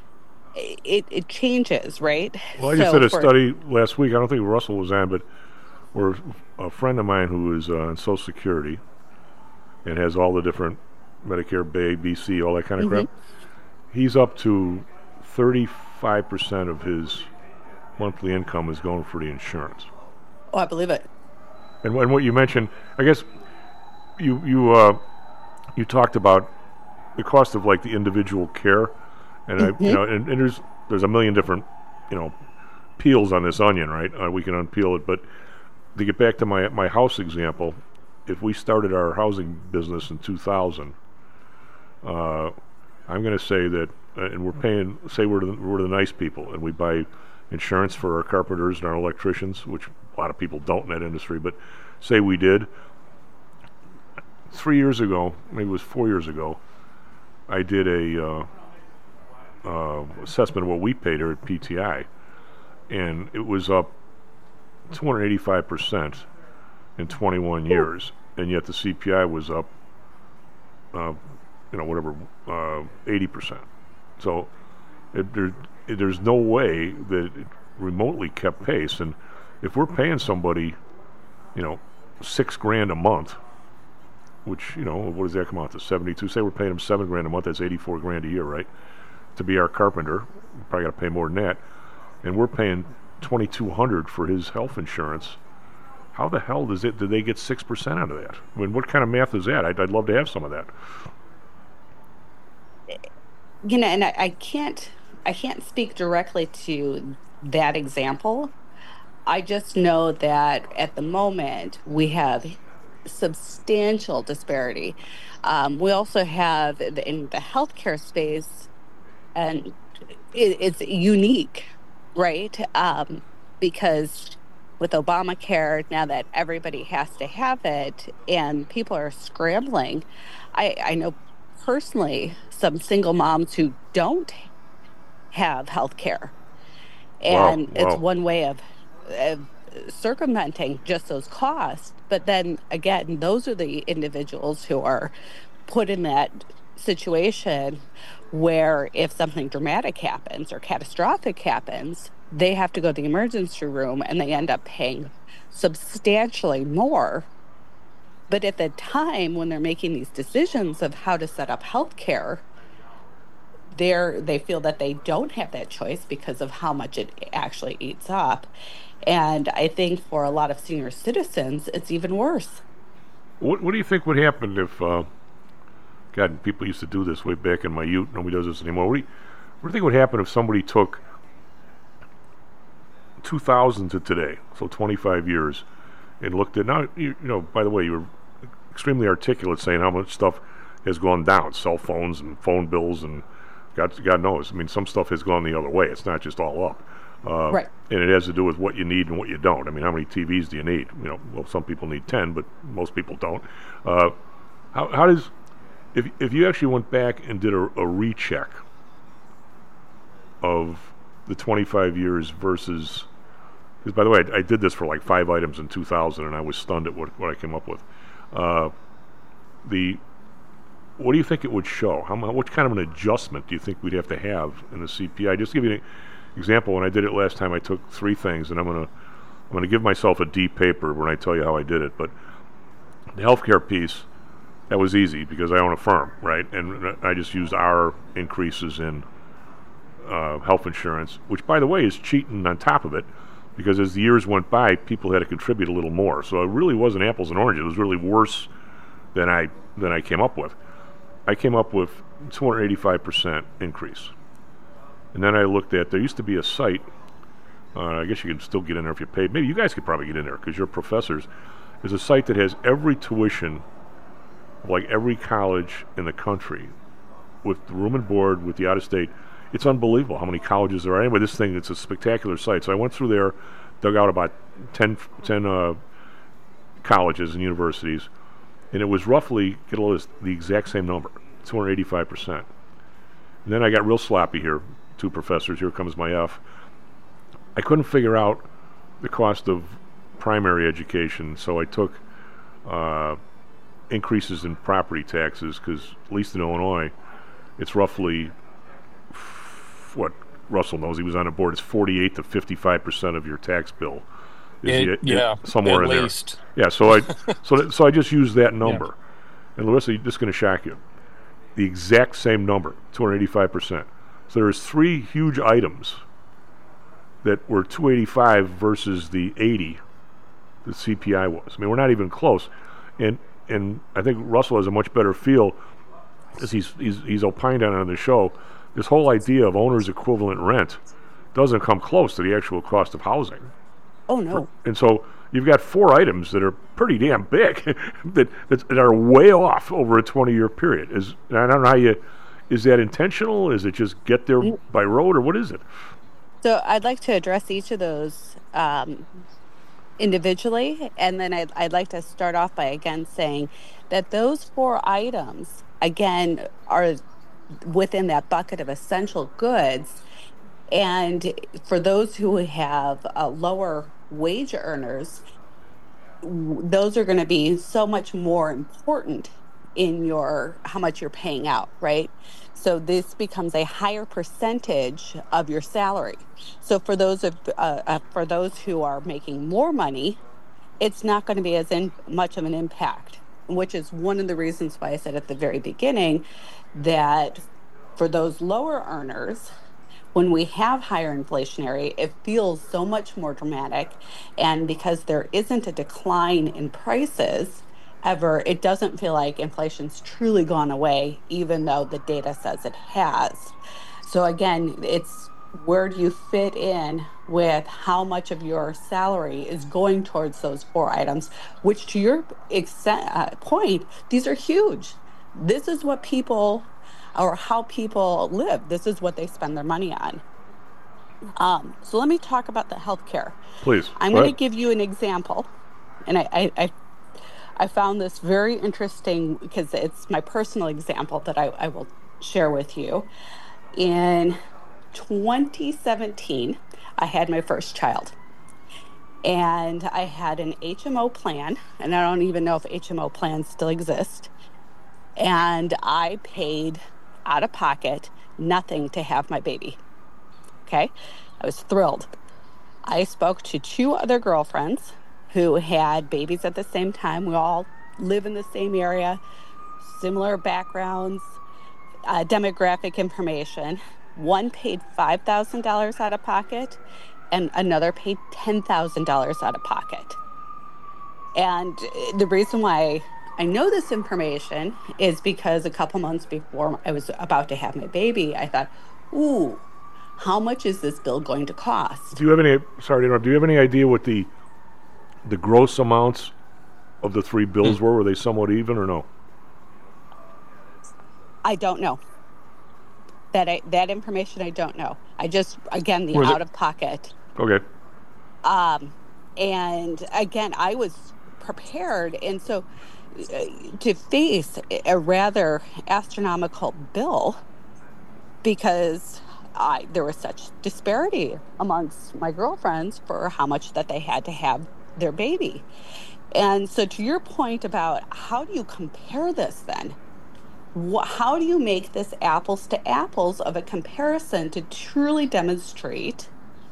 it it changes, right? Well, I just so did a for, study last week. I don't think Russell was on, but where a friend of mine who is uh, on Social Security and has all the different Medicare, B, B, C, all that kind of mm-hmm. crap, he's up to thirty-five percent of his monthly income is going for the insurance. Oh, I believe it. And, and what you mentioned, I guess you you uh, you talked about the cost of like the individual care. And mm-hmm. I, you know, and, and there's there's a million different, you know, peels on this onion, right? Uh, we can unpeel it, but to get back to my my house example, if we started our housing business in two thousand, uh, I'm going to say that, uh, and we're paying, say we're the, we're the nice people, and we buy insurance for our carpenters and our electricians, which a lot of people don't in that industry, but say we did. Three years ago, maybe it was four years ago, I did a. Uh, Uh, assessment of what we paid her at P T I, and it was up two hundred eighty-five percent in twenty-one years, and yet the C P I was up, uh, you know, whatever, uh, eighty percent. So it, there, it, there's no way that it remotely kept pace. And if we're paying somebody, you know, six grand a month, which, you know, what does that come out to? seventy-two. Say we're paying them seven grand a month. That's eighty-four grand a year, right? To be our carpenter, we probably got to pay more than that, and we're paying twenty-two hundred for his health insurance. How the hell does it? Do they get six percent out of that? I mean, what kind of math is that? I'd, I'd love to have some of that. You know, and I, I can't I can't speak directly to that example. I just know that at the moment we have substantial disparity. Um, we also have the, in the healthcare space, and it, it's unique, right? Um, because with Obamacare, now that everybody has to have it and people are scrambling, I, I know personally some single moms who don't have health care. And Wow, it's wow. one way of, of circumventing just those costs. But then again, those are the individuals who are put in that situation where if something dramatic happens or catastrophic happens, they have to go to the emergency room and they end up paying substantially more. But at the time when they're making these decisions of how to set up healthcare, they're they feel that they don't have that choice because of how much it actually eats up. And I think for a lot of senior citizens, it's even worse. What, what do you think would happen if, uh, God, people used to do this way back in my youth. Nobody does this anymore. What do you, what do you think would happen if somebody took two thousand to today, so twenty-five years, and looked at, now, you, you know, by the way, you were extremely articulate saying how much stuff has gone down, cell phones and phone bills, and God, God knows. I mean, some stuff has gone the other way. It's not just all up. Uh, Right. And it has to do with what you need and what you don't. I mean, how many T Vs do you need? You know, well, some people need ten, but most people don't. Uh, how, how does, if if you actually went back and did a, a recheck of the twenty-five years versus, because by the way, I, I did this for like five items in two thousand, and I was stunned at what, what I came up with. Uh, the what do you think it would show? How mu- what kind of an adjustment do you think we'd have to have in the C P I? Just to give you an example, when I did it last time, I took three things, and I'm gonna I'm gonna give myself a D paper when I tell you how I did it. But the healthcare piece, that was easy because I own a firm, right? And I just used our increases in uh, health insurance, which, by the way, is cheating on top of it, because as the years went by, people had to contribute a little more. So it really wasn't apples and oranges. It was really worse than I than I came up with. I came up with two hundred eighty-five percent increase. And then I looked at, there used to be a site, uh, I guess you can still get in there if you paid. Maybe you guys could probably get in there because you're professors. There's a site that has every tuition of like every college in the country with the room and board, with the out-of-state. It's unbelievable how many colleges there are. Anyway, this thing, it's a spectacular site. So I went through there, dug out about ten, ten uh, colleges and universities, and it was roughly, get a list, the exact same number, two hundred eighty-five percent. And then I got real sloppy here, two professors, here comes my F. I couldn't figure out the cost of primary education, so I took uh, increases in property taxes, because at least in Illinois, it's roughly, f- what Russell knows, he was on the board, it's forty-eight to fifty-five percent of your tax bill. Is It- the- yeah, somewhere at in least. there. Yeah, so I so that, so I just used that number. And Larissa, this is going to shock you. The exact same number, two hundred eighty-five percent. So there's three huge items that were two eighty-five versus the eighty the C P I was. I mean, we're not even close. And and I think Russell has a much better feel, as he's he's, he's opined on it on the show. This whole idea of owner's equivalent rent doesn't come close to the actual cost of housing. Oh, no. And so you've got four items that are pretty damn big that, that that are way off over a twenty-year period. Is I don't know how you, is that intentional? Is it just get there by road, or what is it? So I'd like to address each of those um, individually, and then I'd, I'd like to start off by again saying that those four items, again, are within that bucket of essential goods. And for those who have uh, lower wage earners, w- those are going to be so much more important in your how much you're paying out, right? So this becomes a higher percentage of your salary. So for those of uh, uh, for those who are making more money, it's not going to be as in, much of an impact, which is one of the reasons why I said at the very beginning that for those lower earners, when we have higher inflationary, it feels so much more dramatic. And because there isn't a decline in prices ever, it doesn't feel like inflation's truly gone away, even though the data says it has. So again, it's where do you fit in with how much of your salary is going towards those four items, which to your extent, uh, point, these are huge. This is what people, or how people live. This is what they spend their money on. Um, so let me talk about the healthcare. Please. I'm going to give you an example, and I, I, I, I found this very interesting because it's my personal example that I, I will share with you. In twenty seventeen, I had my first child, and I had an H M O plan, and I don't even know if H M O plans still exist, and I paid out of pocket nothing to have my baby. Okay, I was thrilled. I spoke to two other girlfriends who had babies at the same time. We all live in the same area, similar backgrounds, uh, demographic information. One paid five thousand dollars out of pocket, and another paid ten thousand dollars out of pocket. And the reason why I know this information is because a couple months before I was about to have my baby, I thought, ooh, how much is this bill going to cost? Do you have any, sorry to interrupt, do you have any idea what the the gross amounts of the three bills were? Were they somewhat even or no? I don't know. That I, that information I don't know. I just, again, the Was it- out of pocket. Okay. Um, and again, I was prepared. And so uh, to face a rather astronomical bill because I, there was such disparity amongst my girlfriends for how much that they had to have their baby. And so to your point about how do you compare this then? Wh- How do you make this apples to apples of a comparison to truly demonstrate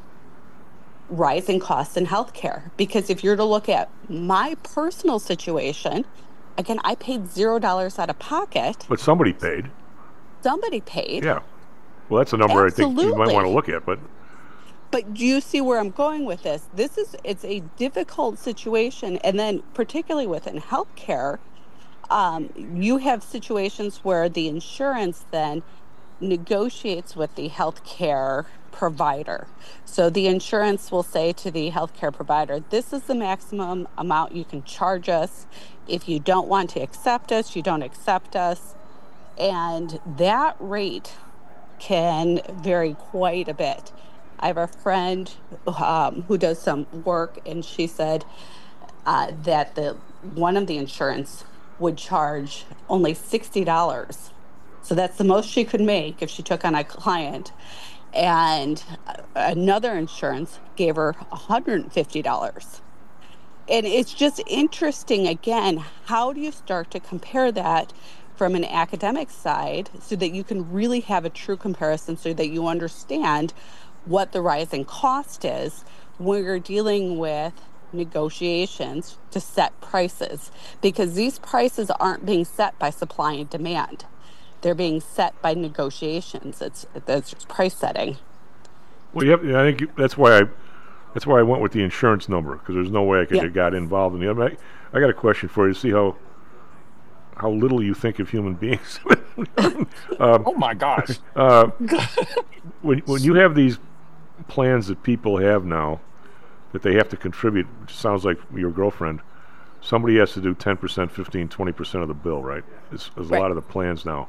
rising costs in healthcare? Because if you're to look at my personal situation, again, I paid zero dollars out of pocket. But somebody paid. Somebody paid. Yeah. Well, that's a number I think you might want to Absolutely. look at, but But do you see where I'm going with this? This is, it's a difficult situation. And then particularly within healthcare, um, you have situations where the insurance then negotiates with the healthcare provider. So the insurance will say to the healthcare provider, this is the maximum amount you can charge us. If you don't want to accept us, you don't accept us. And that rate can vary quite a bit. I have a friend um, who does some work, and she said uh, that the one of the insurance would charge only sixty dollars. So that's the most she could make if she took on a client. And another insurance gave her one hundred fifty dollars. And it's just interesting, again, how do you start to compare that from an academic side so that you can really have a true comparison so that you understand what the rising cost is when you're dealing with negotiations to set prices, because these prices aren't being set by supply and demand. They're being set by negotiations. It's, it's just price setting. well, yep. Yeah, I think you- that's why I that's why I went with the insurance number because there's no way I could Yeah. have got involved in the other. I, I got a question for you to see how how little you think of human beings. um, Oh my gosh. uh, when when you have these plans that people have now that they have to contribute, which sounds like your girlfriend, somebody has to do ten percent, fifteen, twenty percent of the bill, right? It's, it's a Right. lot of the plans now.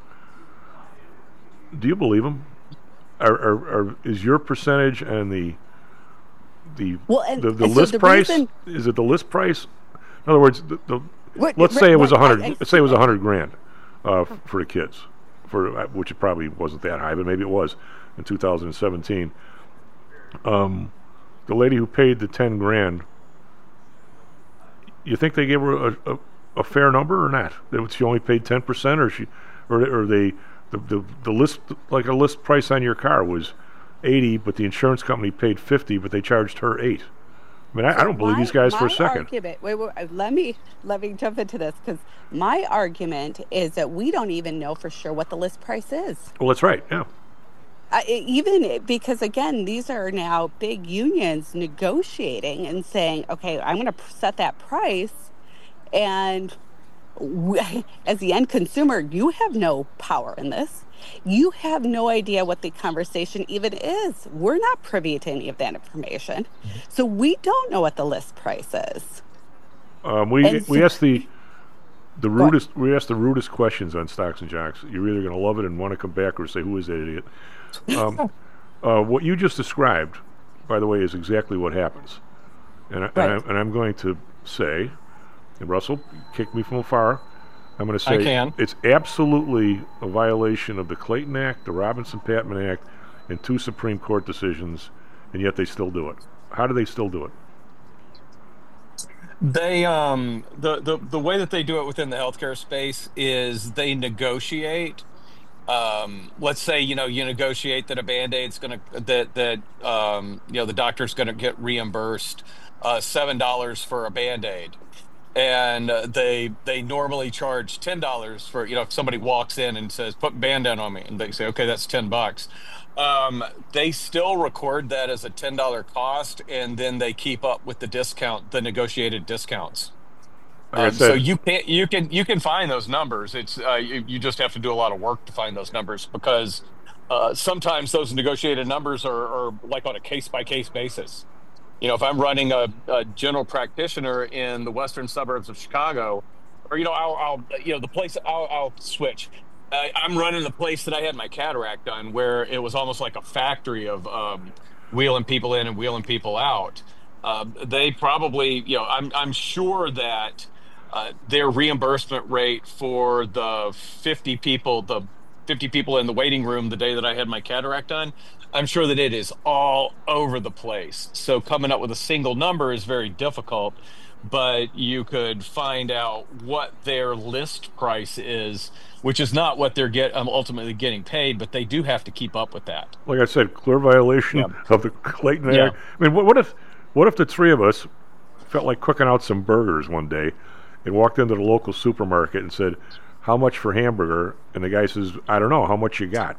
Do you believe them? Are, are, are, is your percentage and the the Well, and- the, the and so list the price? reason- Is it the list price? In other words, the, the, What- let's right- say it was a right, I- hundred. I Let's say it was see. a hundred grand uh, f- for the kids, for uh, which it probably wasn't that high, but maybe it was in two thousand seventeen. Um, the lady who paid the ten grand, you think they gave her a, a, a fair number or not? That she only paid ten percent, or she, or or they, the, the the list like a list price on your car was eighty, but the insurance company paid fifty, but they charged her eight. I mean, I, I don't believe My- these guys for my a second. Argument, wait, wait, uh, let me let me jump into this because my argument is that we don't even know for sure what the list price is. Well, that's right. Yeah. Uh, e- even i- because again, these are now big unions negotiating and saying, okay, I'm going to set that price, and we, as the end consumer, you have no power in this. You have no idea what the conversation even is. We're not privy to any of that information. So we don't know what the list price is. Um, we And we so- asked the the rudest we asked the rudest questions on Stocks and Jocks. You're either going to love it and want to come back, or say, "Who is that idiot?" Um, uh, what you just described, by the way, is exactly what happens. And, I, Right. and, I, and I'm going to say, and Russell, kick me from afar. I'm going to say I can. it's absolutely a violation of the Clayton Act, the Robinson-Patman Act, and two Supreme Court decisions, and yet they still do it. How do they still do it? They um the, the the way that they do it within the healthcare space is they negotiate. Um, let's say you know you negotiate that a Band-Aid's gonna that that um you know the doctor's gonna get reimbursed uh, seven dollars for a Band-Aid, and uh, they they normally charge ten dollars for you know if somebody walks in and says put Band-Aid on me, and they say okay that's ten bucks. Um, they still record that as a ten dollar cost, and then they keep up with the discount, the negotiated discounts. Like I Um, so said- you can you can you can find those numbers. It's uh, you, you just have to do a lot of work to find those numbers because uh, sometimes those negotiated numbers are, are like on a case by case basis. You know, if I'm running a, a general practitioner in the western suburbs of Chicago, or you know, I'll, I'll you know the place I'll, I'll switch. Uh, I'm running the place that I had my cataract done, where it was almost like a factory of um, wheeling people in and wheeling people out. Uh, they probably, you know, I'm I'm sure that uh, their reimbursement rate for the fifty people, the fifty people in the waiting room the day that I had my cataract done, I'm sure that it is all over the place. So coming up with a single number is very difficult, but you could find out what their list price is, which is not what they're get um, ultimately getting paid, but they do have to keep up with that. Like I said, clear violation Yeah. of the Clayton Yeah. Act. I mean, what, what if, what if the three of us felt like cooking out some burgers one day, and walked into the local supermarket and said, "How much for hamburger?" And the guy says, "I don't know. How much you got?"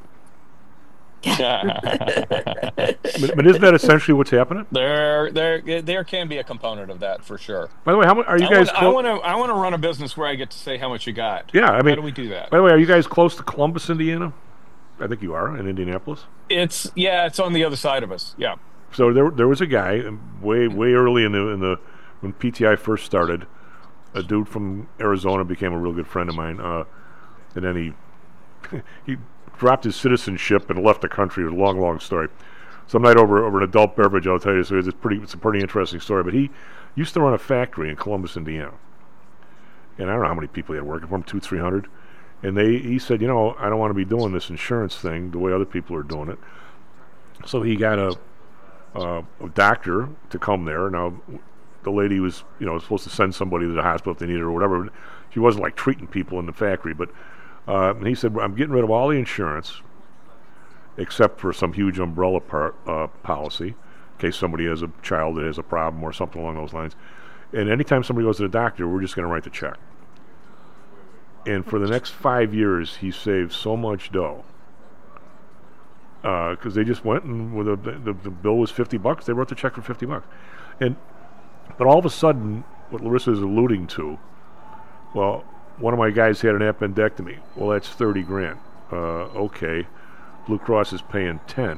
But, but isn't that essentially what's happening? There, there, there can be a component of that for sure. By the way, how much are you I guys? want, I clo- want to, I want to run a business where I get to say how much you got. yeah, I mean, how do we do that? By the way, are you guys close to Columbus, Indiana? I think you are in Indianapolis. It's yeah, it's on the other side of us. Yeah. So there, there was a guy um, way, way early in the, in the when P T I first started. A dude from Arizona became a real good friend of mine, uh, and then he he dropped his citizenship and left the country. It was a long, long story. Some night over over an adult beverage, I'll tell you. So it's a pretty, it's a pretty interesting story. But he used to run a factory in Columbus, Indiana, and I don't know how many people he had working for him, two, three hundred. And they, he said, you know, I don't want to be doing this insurance thing the way other people are doing it. So he got a, uh, a doctor to come there. Now, the lady was, you know, supposed to send somebody to the hospital if they needed her or whatever. She wasn't like treating people in the factory, but uh, and he said, I'm getting rid of all the insurance except for some huge umbrella par- uh, policy in case somebody has a child that has a problem or something along those lines. And anytime somebody goes to the doctor, we're just going to write the check. And for the next five years, he saved so much dough because uh, they just went and with a, the, the bill was fifty bucks. They wrote the check for fifty bucks, and but all of a sudden, what Larissa is alluding to, well, one of my guys had an appendectomy. Well, that's thirty grand. Uh, okay, Blue Cross is paying ten.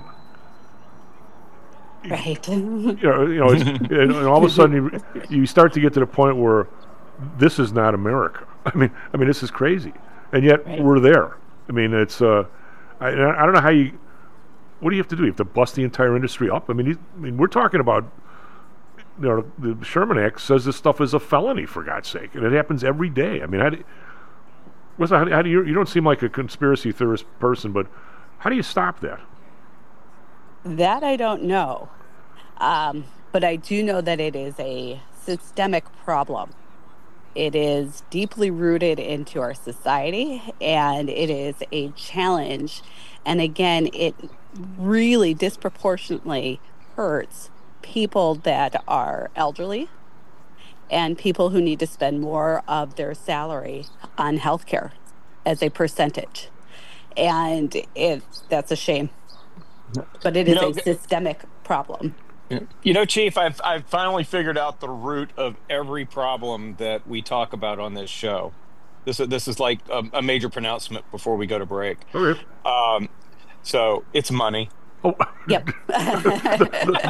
Right. You know, you know, it's, and, and all of a sudden you, you start to get to the point where this is not America. I mean, I mean, this is crazy, and yet Right. we're there. I mean, it's. Uh, I, I don't know how you. What do you have to do? You have to bust the entire industry up. I mean, you, I mean, we're talking about. You know, the Sherman Act says this stuff is a felony, for God's sake, and it happens every day. I mean, how do, what's how do, how do you? You don't seem like a conspiracy theorist person, but how do you stop that? That I don't know. Um, but I do know that it is a systemic problem. It is deeply rooted into our society, and it is a challenge. And again, it really disproportionately hurts people that are elderly and people who need to spend more of their salary on healthcare as a percentage. And it that's a shame. But it is You know, a systemic problem. You know, Chief, I've I've finally figured out the root of every problem that we talk about on this show. This is this is like a, a major pronouncement before we go to break. Okay. Um, so it's money. Oh. Yep. the,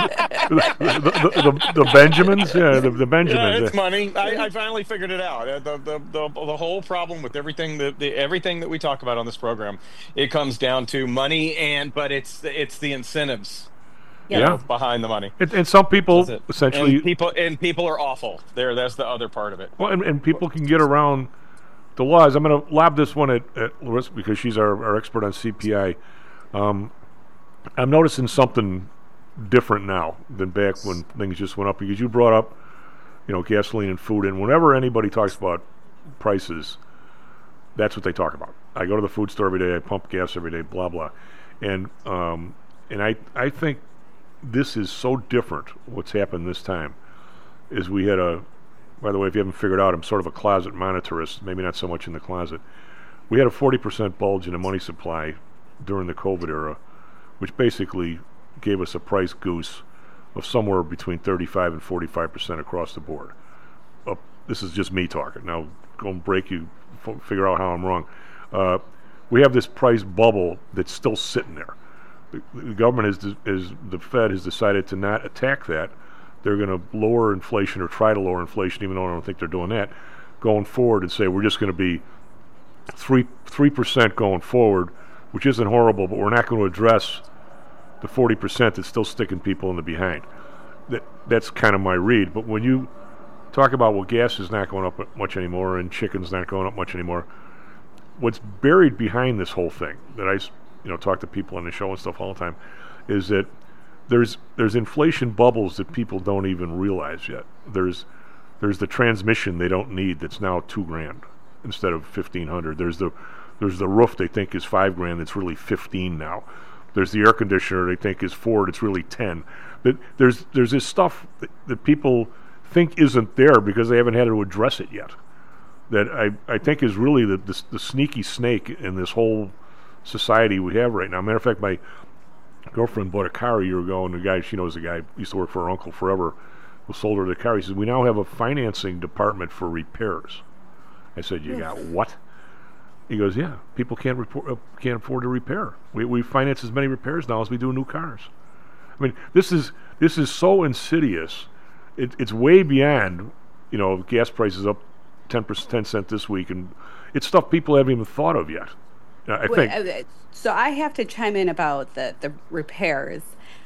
the, the, the Benjamins? Yeah, the, the Benjamins. Yeah, it's money. I, I finally figured it out. Uh, The, the the the whole problem with everything that the, everything that we talk about on this program, it comes down to money, and but it's it's the incentives. Yeah. You know, behind the money. And, and some people That's it. essentially and people and people are awful. There, that's the other part of it. Well, and, and people can get around the laws. I'm going to lob this one at, at Larissa because she's our, our expert on C P I. Um, I'm noticing something different now than back when things just went up, because you brought up, you know, gasoline and food, and whenever anybody talks about prices, that's what they talk about. I go to the food store every day, I pump gas every day, blah blah, and um, and I I think this is so different. What's happened this time is we had a. By the way, if you haven't figured out, I'm sort of a closet monitorist, maybe not so much in the closet. We had a forty percent bulge in the money supply during the COVID era, which basically gave us a price goose of somewhere between thirty-five and forty-five percent across the board. Uh, this is just me talking. Now, go and break you, f- figure out how I'm wrong. Uh, we have this price bubble that's still sitting there. The, the government, is, is the Fed has decided to not attack that. They're going to lower inflation, or try to lower inflation, even though I don't think they're doing that, going forward, and say we're just going to be three three percent going forward, which isn't horrible, but we're not going to address the forty percent that's still sticking people in the behind. That that's kind of my read. But when you talk about, well, gas is not going up much anymore and chicken's not going up much anymore, what's buried behind this whole thing that I, you know, talk to people on the show and stuff all the time is that there's there's inflation bubbles that people don't even realize yet. There's there's the transmission they don't need that's now two grand instead of fifteen hundred. There's the there's the roof they think is five grand that's really fifteen now. There's the air conditioner they think is four, it's really ten. But there's there's this stuff that, that people think isn't there because they haven't had to address it yet. That I, I think is really the, the the sneaky snake in this whole society we have right now. Matter of fact, my girlfriend bought a car a year ago, and the guy, she knows the guy, used to work for her uncle forever, who sold her the car. He says, we now have a financing department for repairs. I said, you got what? He goes, yeah, people can't report, uh, can't afford to repair. We we finance as many repairs now as we do new cars. I mean, this is this is so insidious. It, it's way beyond, you know, gas prices up ten percent, ten cent this week, and it's stuff people haven't even thought of yet. Uh, I Wait, think. uh, so I have to chime in about the the repairs.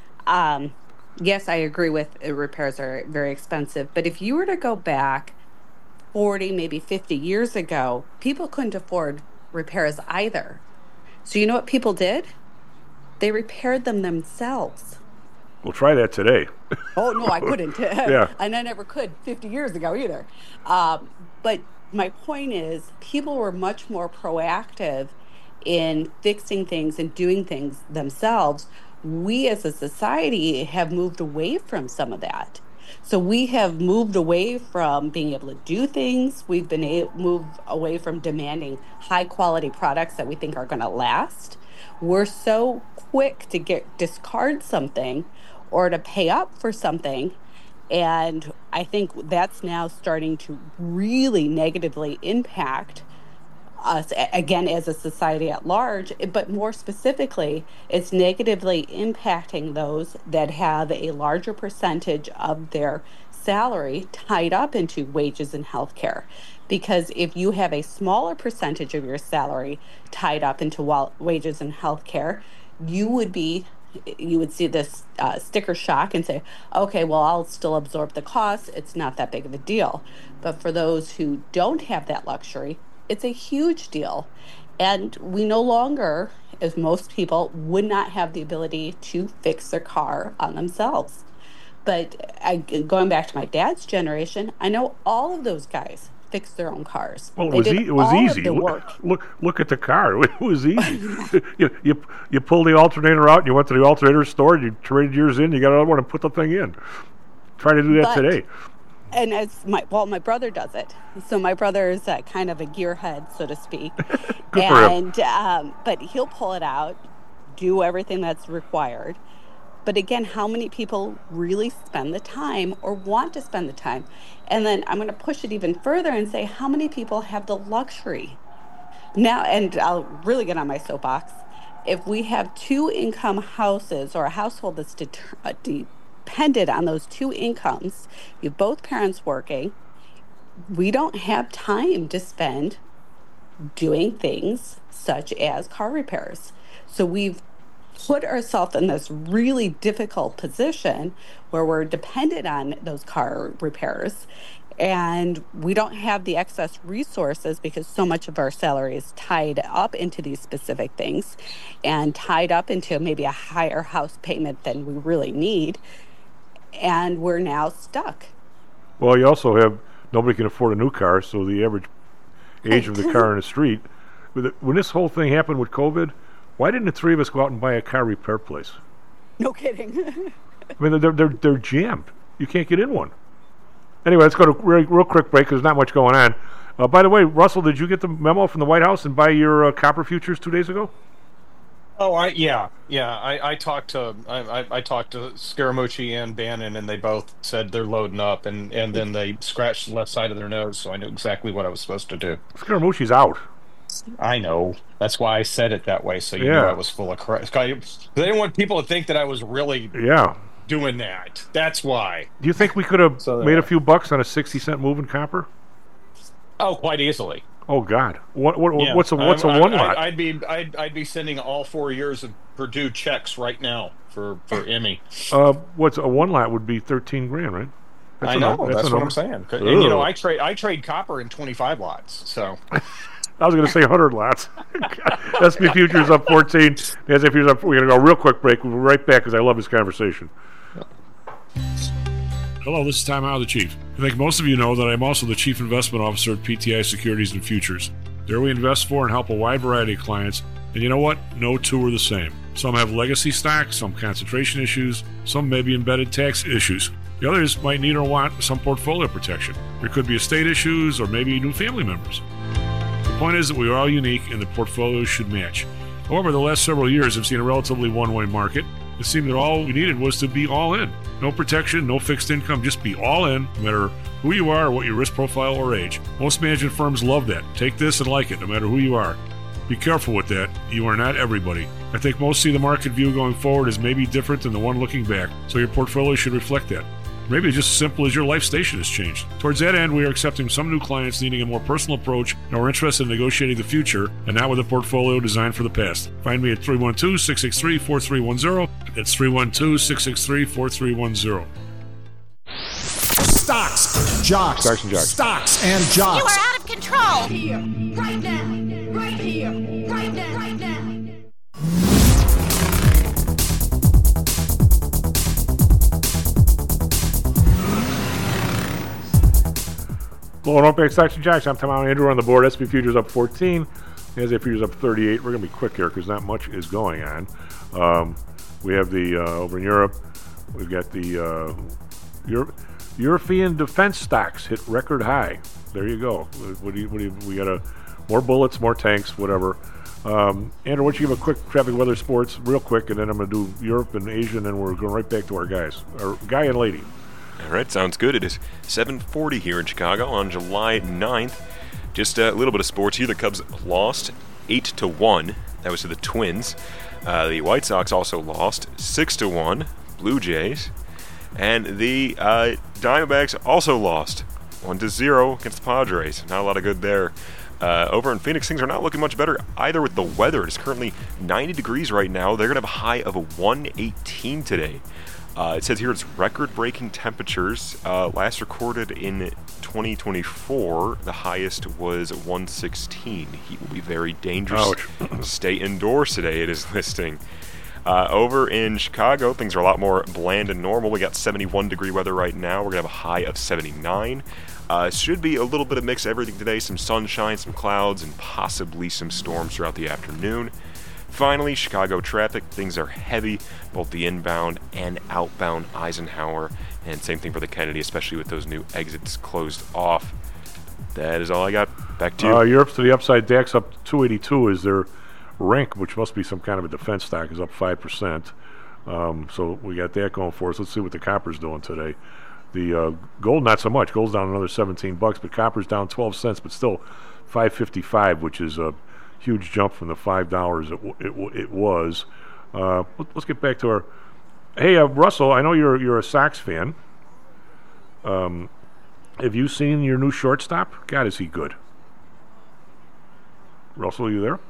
Um, yes, I agree with uh, repairs are very expensive, but if you were to go back forty, maybe fifty years ago, people couldn't afford repairs either. So you know what people did? They repaired them themselves. We'll try that today. Oh, no, I couldn't. Yeah. And I never could fifty years ago either. Um, but my point is, people were much more proactive in fixing things and doing things themselves. We as a society have moved away from some of that. So we have moved away from being able to do things. We've been a- moved away from demanding high quality products that we think are going to last. We're so quick to get discard something or to pay up for something. And I think that's now starting to really negatively impact us, a- again, as a society at large, but more specifically, it's negatively impacting those that have a larger percentage of their salary tied up into wages and healthcare. Because if you have a smaller percentage of your salary tied up into wa- wages and healthcare, you would be you would see this uh, sticker shock and say, okay, well, I'll still absorb the costs. It's not that big of a deal. But for those who don't have that luxury, it's a huge deal. And we no longer, as most people, would not have the ability to fix their car on themselves. But I, going back to my dad's generation, I know all of those guys fixed their own cars. Well, it They was, did e- it was all of easy. the Look, work. look, look at the car. It was easy. you, you, you pulled the alternator out, and you went to the alternator store, and you traded yours in, you got another one, and put the thing in. Try to do that But- today. And as my well, my brother does it. So my brother is uh, kind of a gearhead, so to speak. Good for him. and um, but he'll pull it out, do everything that's required. But again, how many people really spend the time or want to spend the time? And then I'm going to push it even further and say, how many people have the luxury? Now, and I'll really get on my soapbox. If we have two income houses or a household that's deter- uh, dependent on those two incomes, you have both parents working, we don't have time to spend doing things such as car repairs. So we've put ourselves in this really difficult position where we're dependent on those car repairs, and we don't have the excess resources because so much of our salary is tied up into these specific things and tied up into maybe a higher house payment than we really need, and we're now stuck. Well, you also have nobody can afford a new car, so the average age of the car in the street. When this whole thing happened with COVID, why didn't the three of us go out and buy a car repair place? No kidding. I mean, they're, they're, they're jammed. You can't get in one. Anyway, let's go to a real, real quick break because there's not much going on. Uh, by the way, Russell, did you get the memo from the White House and buy your uh, copper futures two days ago? Oh, I yeah, yeah. I, I talked to I, I, I talked to Scaramucci and Bannon, and they both said they're loading up, and, and then they scratched the left side of their nose, so I knew exactly what I was supposed to do. Scaramucci's out. I know. That's why I said it that way, so you Yeah. knew I was full of crap. I didn't want people to think that I was really Yeah. doing that. That's why. Do you think we could have So, made uh, a few bucks on a sixty cent move in copper? Oh, quite easily. Oh God! What, what Yeah. what's a what's I'm- a one I- lot? I, I'd be I'd, I'd be sending all four years of Purdue checks right now for for Emmy. uh, what's a one lot would be thirteen grand, right? I a know. num- That's, a what number. I'm saying. And you know, Ugh. I trade I trade copper in twenty-five lots. So I was going to say one hundred lots. S and P futures up fourteen. The S and P futures up. We're going to go a real quick break. We'll be right back because I love this conversation. Hello, this is Tom Howe, the Chief. I think most of you know that I'm also the Chief Investment Officer at P T I Securities and Futures. There we invest for and help a wide variety of clients, and you know what? No two are the same. Some have legacy stocks, some concentration issues, some may be embedded tax issues. The others might need or want some portfolio protection. There could be estate issues or maybe new family members. The point is that we are all unique and the portfolios should match. However, the last several years have seen a relatively one-way market. It seemed that all we needed was to be all in. No protection, no fixed income, just be all in, no matter who you are or what your risk profile or age. Most management firms love that. Take this and like it, no matter who you are. Be careful with that. You are not everybody. I think most see the market view going forward as maybe different than the one looking back, so your portfolio should reflect that. Maybe it's just as simple as your life station has changed. Towards that end, we are accepting some new clients needing a more personal approach and are interested in negotiating the future and not with a portfolio designed for the past. Find me at three one two, six six three, four three one zero. That's three one two, six six three, four three one zero. Stocks, jocks, Stocks and jocks. Stocks and jocks. You are out of control. Here, right now, right here, right now, right now. Blowing up back Stocks and Jocks. I'm Tom Allen, Andrew on the board. S and P futures up fourteen. The S and P futures up thirty-eight. We're going to be quick here because not much is going on. Um, we have the, uh, over in Europe, we've got the uh, Euro- European defense stocks hit record high. There you go. What do you, what do you, we got a, more bullets, more tanks, whatever. Um, Andrew, why don't you give a quick traffic, weather, sports real quick, and then I'm going to do Europe and Asia, and then we're going right back to our guys, our guy and lady. All right, sounds good. It is seven forty here in Chicago on July ninth. Just a little bit of sports here. The Cubs lost eight to one. That was to the Twins. Uh, the White Sox also lost six to one. Blue Jays. And the uh, Diamondbacks also lost one to zero against the Padres. Not a lot of good there. Uh, over in Phoenix, things are not looking much better either with the weather. It is currently ninety degrees right now. They're going to have a high of a one eighteen today. Uh, it says here it's record-breaking temperatures. Uh, last recorded in twenty twenty-four, the highest was one sixteen. Heat will be very dangerous. Ouch. Stay indoors today, it is listing. Uh, over in Chicago, things are a lot more bland and normal. We got seventy-one degree weather right now. We're going to have a high of seventy-nine. Uh, should be a little bit of mix of everything today. Some sunshine, some clouds, and possibly some storms throughout the afternoon. Finally, Chicago traffic. Things are heavy, both the inbound and outbound Eisenhower. And same thing for the Kennedy, especially with those new exits closed off. That is all I got. Back to you. Uh, Europe's to the upside. DAX up two eighty-two is their rank, which must be some kind of a defense stock, is up five percent. Um, so we got that going for us. Let's see what the copper's doing today. The uh, gold, not so much. Gold's down another seventeen bucks, but copper's down twelve cents, but still five fifty-five, which is a huge jump from the five dollars it, w- it, w- it was. Uh, let, let's get back to our. Hey, uh, Russell, I know you're you're a Sox fan. Um, have you seen your new shortstop? God, is he good? Russell, are you there?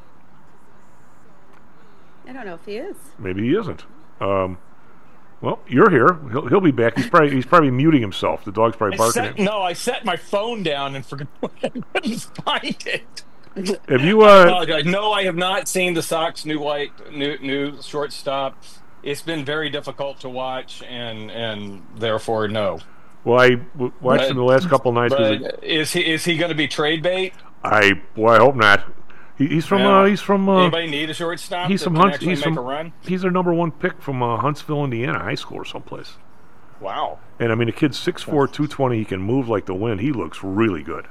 I don't know if he is. Maybe he isn't. Um, well, you're here. He'll he'll be back. He's probably he's probably muting himself. The dog's probably I barking. set, at him. no, I set my phone down and forgot. I couldn't find it. Have you? I Uh, apologize. No, I have not seen the Sox new white new new shortstop. It's been very difficult to watch, and and therefore no. well, I w- watched But- him the last couple nights. 'cause But it- is he is he going to be trade bait? I well, I hope not. He, he's from Yeah. uh, he's from uh, Anybody need a shortstop he's that from can Hunts. actually He's make from a run? he's their number one pick from uh, Huntsville, Indiana, high school or someplace. Wow. And I mean, the kid's six four, two twenty. He can move like the wind. He looks really good.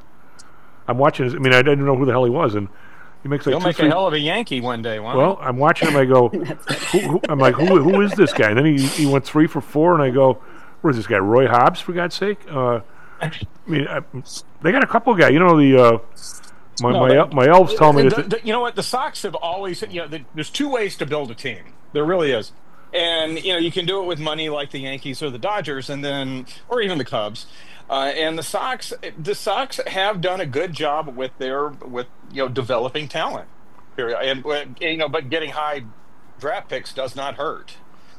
I'm watching his. I mean, I didn't know who the hell he was, and he makes like He'll two, make three, a hell of a Yankee one day, won't Well, I'm watching him. I go, who, who, I'm like, who, who is this guy? And then he, he went three for four, and I go, what is this guy, Roy Hobbs, for God's sake? Uh, I mean, I, they got a couple of guys. You know, the uh, my No, my, they- el- my elves tell me the, that. the- you know what? The Sox have always, you know, the, there's two ways to build a team. There really is. And, you know, you can do it with money like the Yankees or the Dodgers, and then, or even the Cubs. Uh, and the Sox, the Sox have done a good job with their, with, you know, developing talent. Period. And, and, you know, but getting high draft picks does not hurt.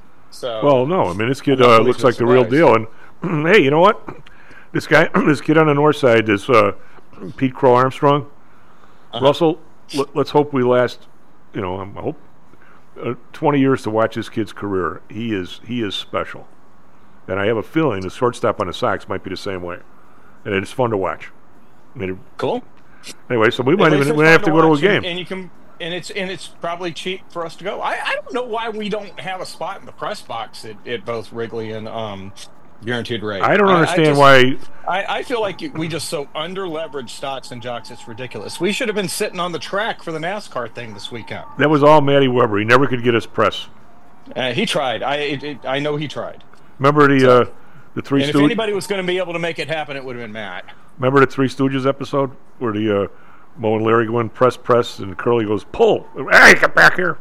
So. Well, no, I mean, this kid I'm not uh, really looks like the real surprised. deal. And hey, you know what? This guy, this kid on the north side, this uh, Pete Crow Armstrong. Uh-huh. Russell, let, let's hope we last. You know, I hope uh, twenty years to watch this kid's career. He is he is special, and I have a feeling the shortstop on the Sox might be the same way, and it's fun to watch. I mean, Cool. Anyway, so we At might least even it's we might have fun to go to a watch, game. and, and you can, and it's and it's probably cheap for us to go. I, I don't know why we don't have a spot in the press box at, at both Wrigley and um, Guaranteed Rate. I don't understand just- why. I, I feel like we just so under leverage Stocks and Jocks. It's ridiculous. We should have been sitting on the track for the NASCAR thing this weekend. That was all Matty Weber. He never could get his press. Uh, he tried. I it, it, I know he tried. Remember the uh, the Three And if Stooges? anybody was going to be able to make it happen, it would have been Matt. Remember the Three Stooges episode where the uh, Mo and Larry go in press press and Curly goes pull. Hey, get back here.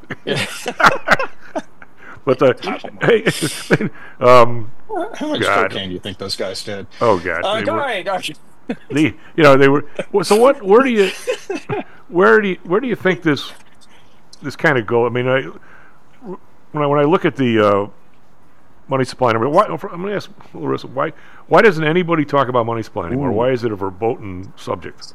But uh, hey, um, How much God. cocaine do you think those guys did? Oh God, Uh, they go were- ahead. the you know they were. well, So what? Where do you where do you where do you think this this kind of go? I mean, I when I when I look at the uh, money supply number, why, I'm going to ask Larissa, why why doesn't anybody talk about money supply anymore? Ooh. Why is it a verboten subject?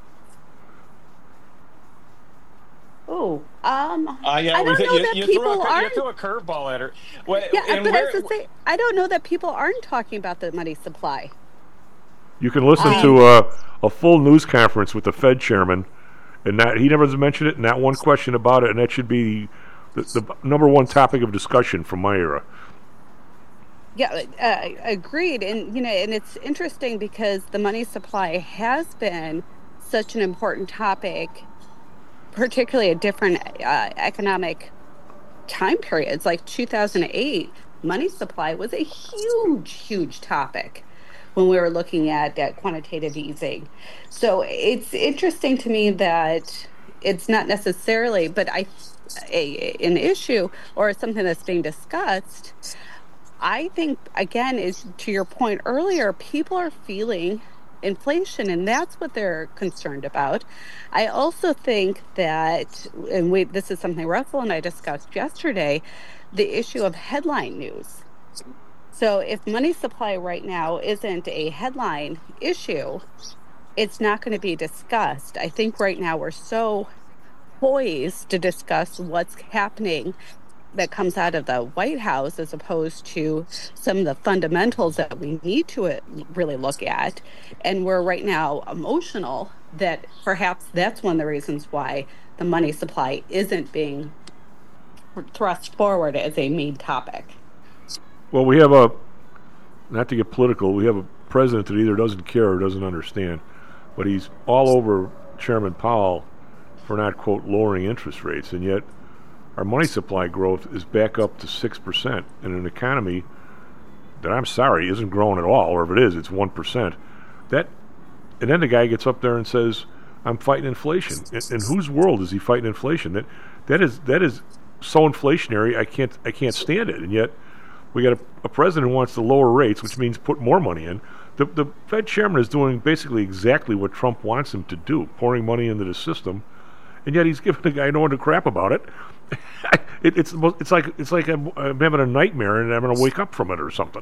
Oh, um, Uh, yeah, I we don't think know you, that you people threw a, you aren't. threw a curveball at her. Well, Yeah, and but where- I was gonna say, I don't know that people aren't talking about the money supply. You can listen Um, to uh, a full news conference with the Fed chairman, and not he never mentioned it, not one question about it, and that should be the, the number one topic of discussion from my era. Yeah, uh, agreed. And you know, and it's interesting because the money supply has been such an important topic, particularly at different uh, economic time periods. Like two thousand eight, money supply was a huge, huge topic when we were looking at, at quantitative easing. So it's interesting to me that it's not necessarily, but I, a, an issue or something that's being discussed. I think, again, is to your point earlier, people are feeling inflation, and that's what they're concerned about. I also think that, and we, this is something Russell and I discussed yesterday, the issue of headline news. So if money supply right now isn't a headline issue, it's not going to be discussed. I think right now we're so poised to discuss what's happening that comes out of the White House as opposed to some of the fundamentals that we need to uh, really look at. And we're right now emotional that perhaps that's one of the reasons why the money supply isn't being thrust forward as a main topic. Well, we have a, not to get political, we have a president that either doesn't care or doesn't understand, but he's all over Chairman Powell for not, quote, lowering interest rates, and yet our money supply growth is back up to six percent in an economy that, I'm sorry, isn't growing at all, or if it is, it's one percent. That, and then the guy gets up there and says, I'm fighting inflation. In, in whose world is he fighting inflation? That that is that is so inflationary, I can't I can't stand it. And yet we got a, a president who wants to lower rates, which means put more money in. The the Fed chairman is doing basically exactly what Trump wants him to do, pouring money into the system, and yet he's giving the guy no one to crap about it. it it's it's like it's like I'm, I'm having a nightmare and I'm going to wake up from it or something.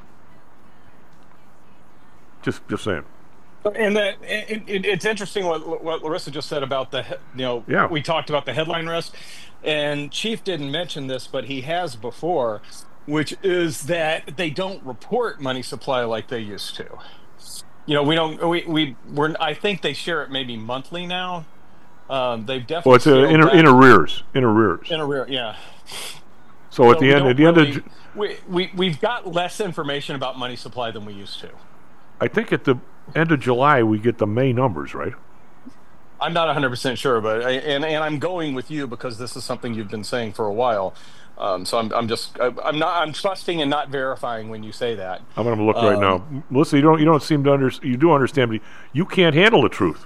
Just just saying. And that it, it, it's interesting what what Larissa just said about the he- you know Yeah. we talked about the headline risk, and Chief didn't mention this, but he has before, which is that they don't report money supply like they used to. You know, we don't we we we're I think they share it maybe monthly now. Um, they've definitely. Well, it's a, scaled in, back- in arrears, in arrears. in arrear, yeah. So at So the we end, don't at the end really- of, Ju- we we we've got less information about money supply than we used to. I think at the end of July we get the May numbers, right? I'm not one hundred percent sure, but I, and and I'm going with you because this is something you've been saying for a while. Um, so I'm I'm just I, I'm not I'm trusting and not verifying when you say that. I'm going to look right Um, now. M- Melissa, you don't you don't seem to under you do understand, but you can't handle the truth.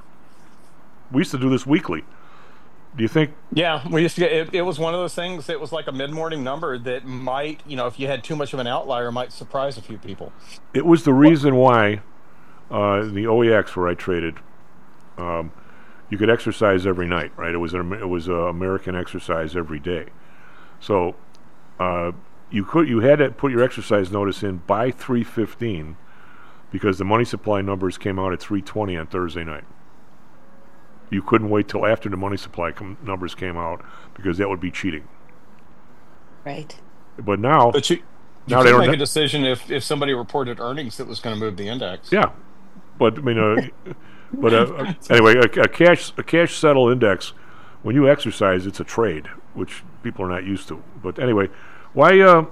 We used to do this weekly. Do you think? Yeah, we used to get it, it was one of those things. It was like a mid-morning number that might, you know, if you had too much of an outlier, might surprise a few people. It was the reason why uh, the O E X where I traded, um, you could exercise every night, right? It was an Amer- it was a American exercise every day, so uh, you could you had to put your exercise notice in by three fifteen because the money supply numbers came out at three twenty on Thursday night. You couldn't wait till after the money supply com- numbers came out because that would be cheating. Right. But now, But you, you now could they don't make ha- a decision if if somebody reported earnings that was going to move the index. Yeah, but I mean, uh, but uh, anyway, a, a cash a cash settle index. When you exercise, it's a trade, which people are not used to. But anyway, why uh,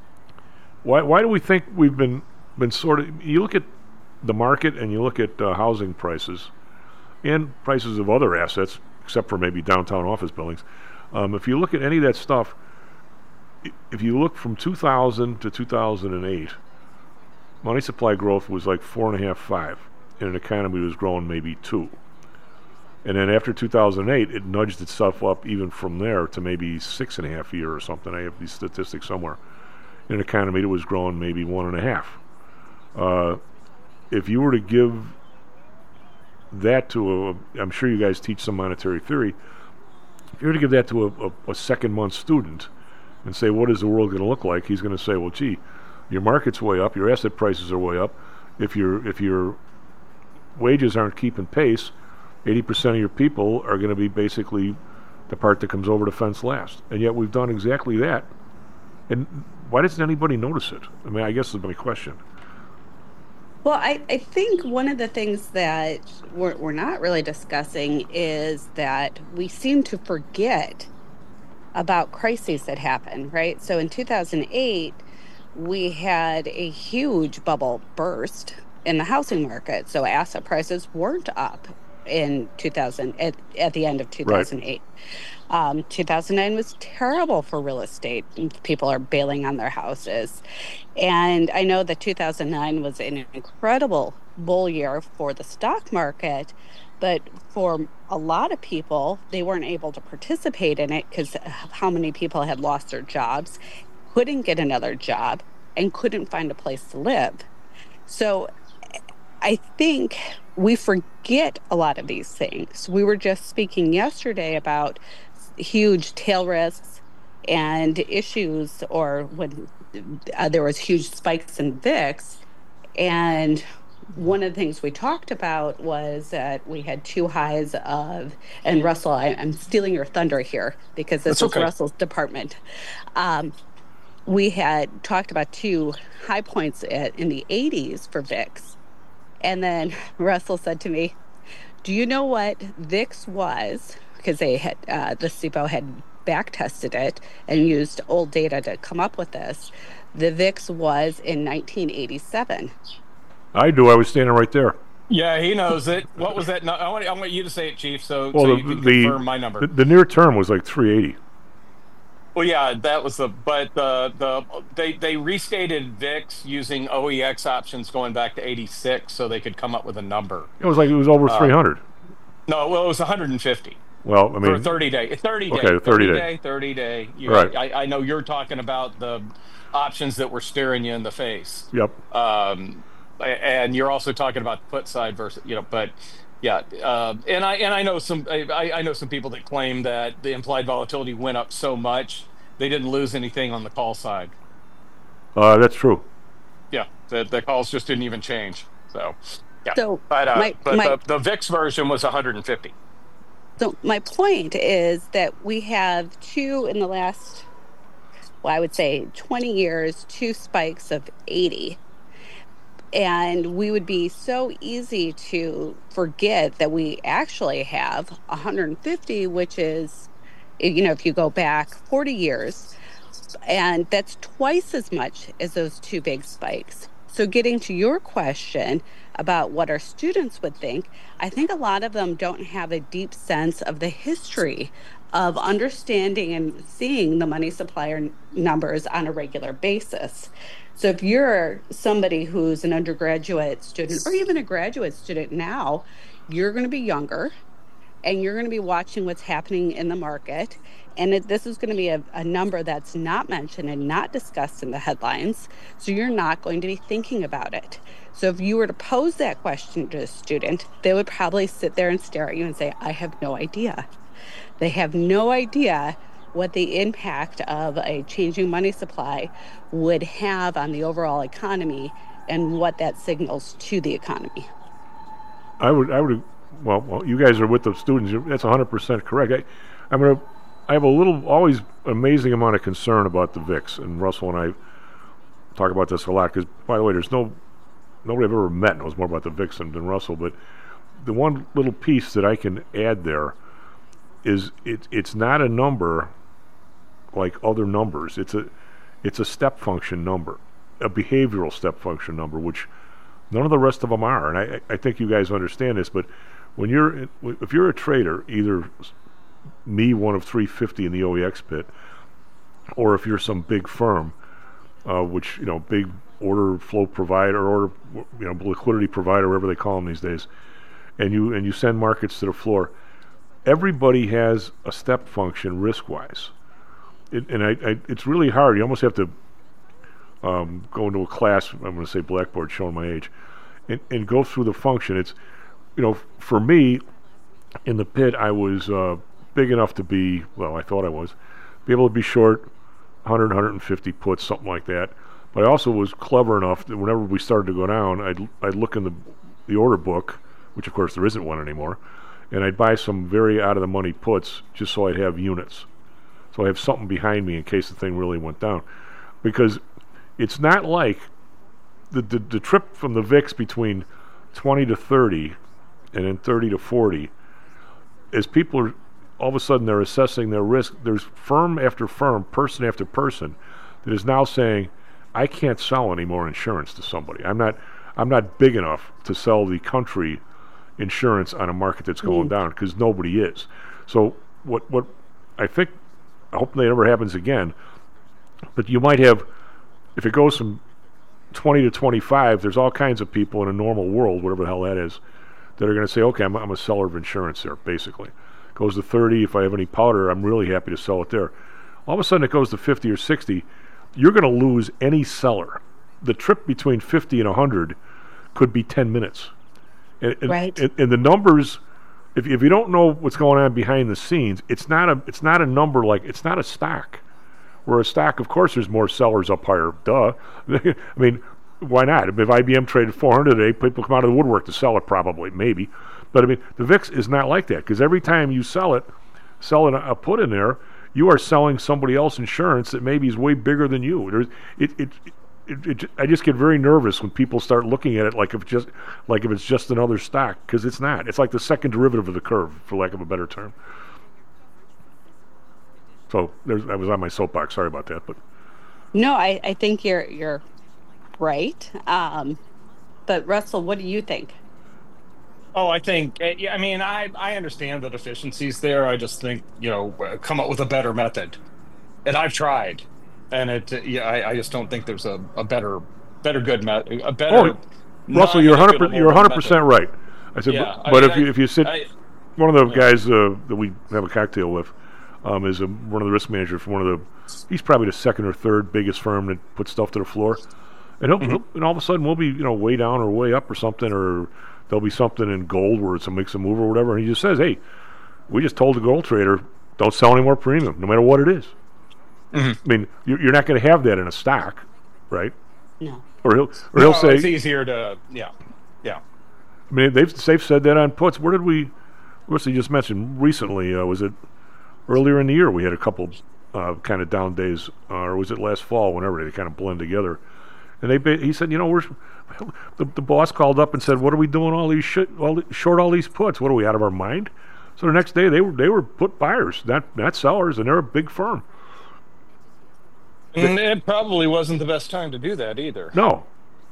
why why do we think we've been been sort of? You look at the market and you look at uh, housing prices and prices of other assets, except for maybe downtown office buildings. Um, if you look at any of that stuff, i- if you look from two thousand to two thousand eight. Money supply growth was like four and a half, five, and an economy was growing maybe two. And then after two thousand eight, it nudged itself up even from there to maybe six and a half a year or something. I have these statistics somewhere. In an economy that was growing maybe one and a half. Uh, if you were to give that to a, I'm sure you guys teach some monetary theory. If you were to give that to a, a, a second month student and say, what is the world going to look like? He's going to say, well, gee, your market's way up, your asset prices are way up. If your if your wages aren't keeping pace, eighty percent of your people are going to be basically the part that comes over the fence last. And yet we've done exactly that. And why doesn't anybody notice it? I mean, I guess is my question. Well, I, I think one of the things that we're, we're not really discussing is that we seem to forget about crises that happen, right? So in two thousand eight, we had a huge bubble burst in the housing market. So asset prices weren't up in two thousand at, at the end of two thousand eight. Right. Um, two thousand nine was terrible for real estate. People are bailing on their houses. And I know that two thousand nine was an incredible bull year for the stock market, but for a lot of people, they weren't able to participate in it because how many people had lost their jobs, couldn't get another job, and couldn't find a place to live. So I think we forget a lot of these things. We were just speaking yesterday about huge tail risks and issues, or when uh, there was huge spikes in V I X. And one of the things we talked about was that we had two highs of, and Russell, I, I'm stealing your thunder here because this That's is okay. Russell's department. Um, we had talked about two high points at, in the eighties for V I X. And then Russell said to me, do you know what V I X was? Because they had, uh, the S I P O had back tested it and used old data to come up with this. The V I X was in nineteen eighty-seven. I do. I was standing right there. Yeah, he knows it. What was that? No, I want I want you to say it, Chief, so, Well, so the, you can the, confirm my number. the the near term was like three eighty. Well, yeah, that was the, but the the they they restated V I X using O E X options going back to eighty-six, so they could come up with a number. It was like it was over Uh, three hundred. No, well, it was one hundred fifty. Well, I For mean, a thirty day, thirty day, okay, thirty day. thirty day. You, Right. I, I know you're talking about the options that were staring you in the face. Yep. Um, a- and you're also talking about the put side versus, you know, but yeah. Uh, and I and I know some I, I know some people that claim that the implied volatility went up so much they didn't lose anything on the call side. Uh, that's true. Yeah, the the calls just didn't even change. So yeah. So, but uh, my- but my- the, the V I X version was one hundred fifty. So my point is that we have two in the last, well, I would say twenty years, two spikes of eighty. And we would be so easy to forget that we actually have one hundred fifty, which is, you know, if you go back forty years, and that's twice as much as those two big spikes. So getting to your question about what our students would think, I think a lot of them don't have a deep sense of the history of understanding and seeing the money supplier n- numbers on a regular basis. So if you're somebody who's an undergraduate student or even a graduate student now, you're going to be younger and you're going to be watching what's happening in the market. And it, this is going to be a, a number that's not mentioned and not discussed in the headlines. So you're not going to be thinking about it. So if you were to pose that question to a student, they would probably sit there and stare at you and say, I have no idea. They have no idea what the impact of a changing money supply would have on the overall economy and what that signals to the economy. I would, I would, well, well, you guys are with the students. You're- That's one hundred percent correct. I, I'm gonna, I have a little, always amazing amount of concern about the V I X, and Russell and I talk about this a lot. Because, by the way, there's no, nobody I've ever met knows more about the V I X than, than Russell. But the one little piece that I can add there is it, it's not a number like other numbers. It's a, it's a step function number, a behavioral step function number, which none of the rest of them are. And I, I think you guys understand this, but when you're, if you're a trader, either me, one of three fifty in the O E X pit, or if you're some big firm, uh, which, you know, big order flow provider, or, you know, liquidity provider, whatever they call them these days, and you, and you send markets to the floor, everybody has a step function risk-wise. It, and I, I, it's really hard. You almost have to um, go into a class, I'm going to say Blackboard, showing my age, and, and go through the function. It's, you know, for me, in the pit, I was uh, big enough to be, well, I thought I was, be able to be short one hundred, one hundred fifty puts, something like that. But I also was clever enough that whenever we started to go down, I'd, I'd look in the, the order book, which of course there isn't one anymore, and I'd buy some very out-of-the-money puts just so I'd have units. So I have something behind me in case the thing really went down. Because it's not like the, the, the trip from the V I X between twenty to thirty and then thirty to forty, as people are, all of a sudden they're assessing their risk, there's firm after firm, person after person, that is now saying, I can't sell any more insurance to somebody. I'm not, I'm not big enough to sell the country insurance on a market that's going down, because nobody is. So what what I think, I hope that never happens again, but you might have, if it goes from twenty to twenty-five, there's all kinds of people in a normal world, whatever the hell that is, that are going to say, okay, I'm, I'm a seller of insurance there, basically. Goes to thirty, if I have any powder, I'm really happy to sell it there. All of a sudden it goes to fifty or sixty, you're going to lose any seller. The trip between fifty and one hundred could be ten minutes. And, and, Right. and, and the numbers, if, if you don't know what's going on behind the scenes, it's not a it's not a number like, it's not a stock. Where a stock, of course, there's more sellers up higher. Duh. I mean, why not? If I B M traded four hundred today, people come out of the woodwork to sell it, probably, maybe. But I mean, the V I X is not like that, because every time you sell it, selling a, a put in there, you are selling somebody else insurance that maybe is way bigger than you. There's, it, it, it, it, I just get very nervous when people start looking at it like if just like if it's just another stock, because it's not. It's like the second derivative of the curve, for lack of a better term. So there's, I was on my soapbox. Sorry about that, but No, I, I think you're you're right. Um, but Russell, what do you think? Oh, I think, uh, yeah, I mean, I, I understand the deficiencies there. I just think, you know, uh, come up with a better method. and I've tried, and it yeah, I, I just don't think there's a, a better better good me- a better. Oh, Russell, you're one hundred you're one hundred percent right. I said, Yeah, but, I but mean, if you I- if you sit, I- one of the yeah. guys uh, that we have a cocktail with um, is a, one of the risk managers for one of the. He's probably the second or third biggest firm that puts stuff to the floor, and he'll, Mm-hmm. he'll- and all of a sudden we'll be you know way down or way up or something, or there'll be something in gold where it's a makes a move or whatever, and he just says, "Hey, we just told the gold trader don't sell any more premium, no matter what it is." Mm-hmm. I mean, you're, you're not going to have that in a stock, right? No. Or he'll or he'll No, say, it's easier to yeah, yeah. I mean, they've they've said that on puts. Where did we? What's he just mentioned recently? Uh, was it earlier in the year? We had a couple uh, kind of down days, uh, or was it last fall? Whenever they kind of blend together, and they ba- he said, you know, we're the, the boss called up and said, what are we doing all these shit, all the, short all these puts? What are we out of our mind? So the next day they were they were put buyers, not not sellers, and they're a big firm. And it probably wasn't the best time to do that either. No,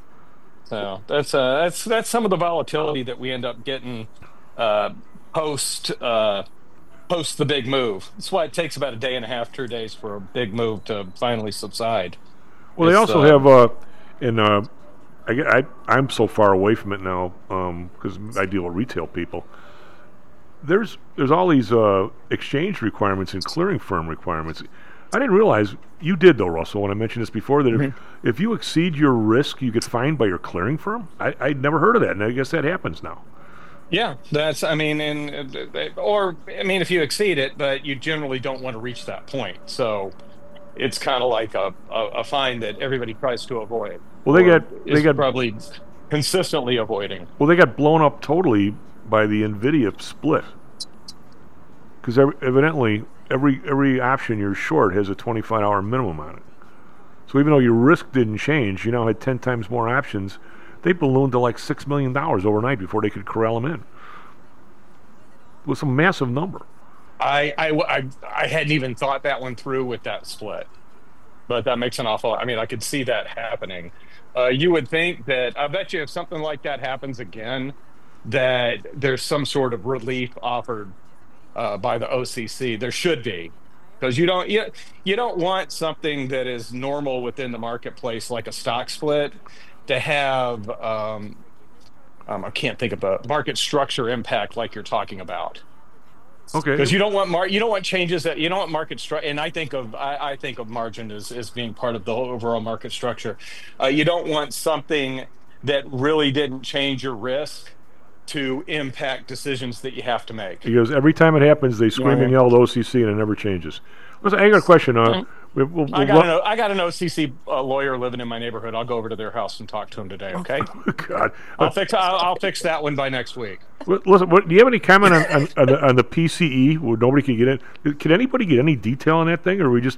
So that's uh, that's that's some of the volatility that we end up getting uh, post uh, post the big move. That's why it takes about a day and a half, two days for a big move to finally subside. well, they It's, also uh, have uh, in uh, I, get- I I'm so far away from it now because I deal with retail people. There's there's all these uh, exchange requirements and clearing firm requirements. I didn't realize you did though, Russell. When I mentioned this before, that if, if you exceed your risk, you get fined by your clearing firm. I I'd never heard of that, and I guess that happens now. Yeah, that's I mean, and uh, or I mean, if you exceed it, but you generally don't want to reach that point. So it's kind of like a, a, a fine that everybody tries to avoid. Well, they or got- they is got- probably consistently avoiding. Well, they got blown up totally by the Nvidia split, because evidently every every option you're short has a twenty-five hour minimum on it. So even though your risk didn't change, you now had ten times more options. They ballooned to like six million dollars overnight before they could corral them in. It was a massive number. I, I, I, I hadn't even thought that one through with that split, but that makes an awful. I mean, I could see that happening. Uh, you would think that I bet you if something like that happens again, that there's some sort of relief offered uh, by the O C C. There should be, because you don't you, you don't want something that is normal within the marketplace like a stock split to have. Um, um, I can't think of a market structure impact like you're talking about. Okay. Because you don't want mar- you don't want changes that you don't want market structure, and I think of I, I think of margin as, as being part of the whole overall market structure. Uh, you don't want something that really didn't change your risk to impact decisions that you have to make. Because every time it happens, they scream Yeah. and yell at O C C, and it never changes. Listen, I got a question. Uh, we, we'll, we'll I got run- an O- I got an O C C uh, lawyer living in my neighborhood. I'll go over to their house and talk to him today. Okay. God. I'll fix I'll, I'll fix that one by next week. Well, listen, what, do you have any comment on, on, on, the, on the P C E where nobody can get in? Can anybody get any detail on that thing, or are we just?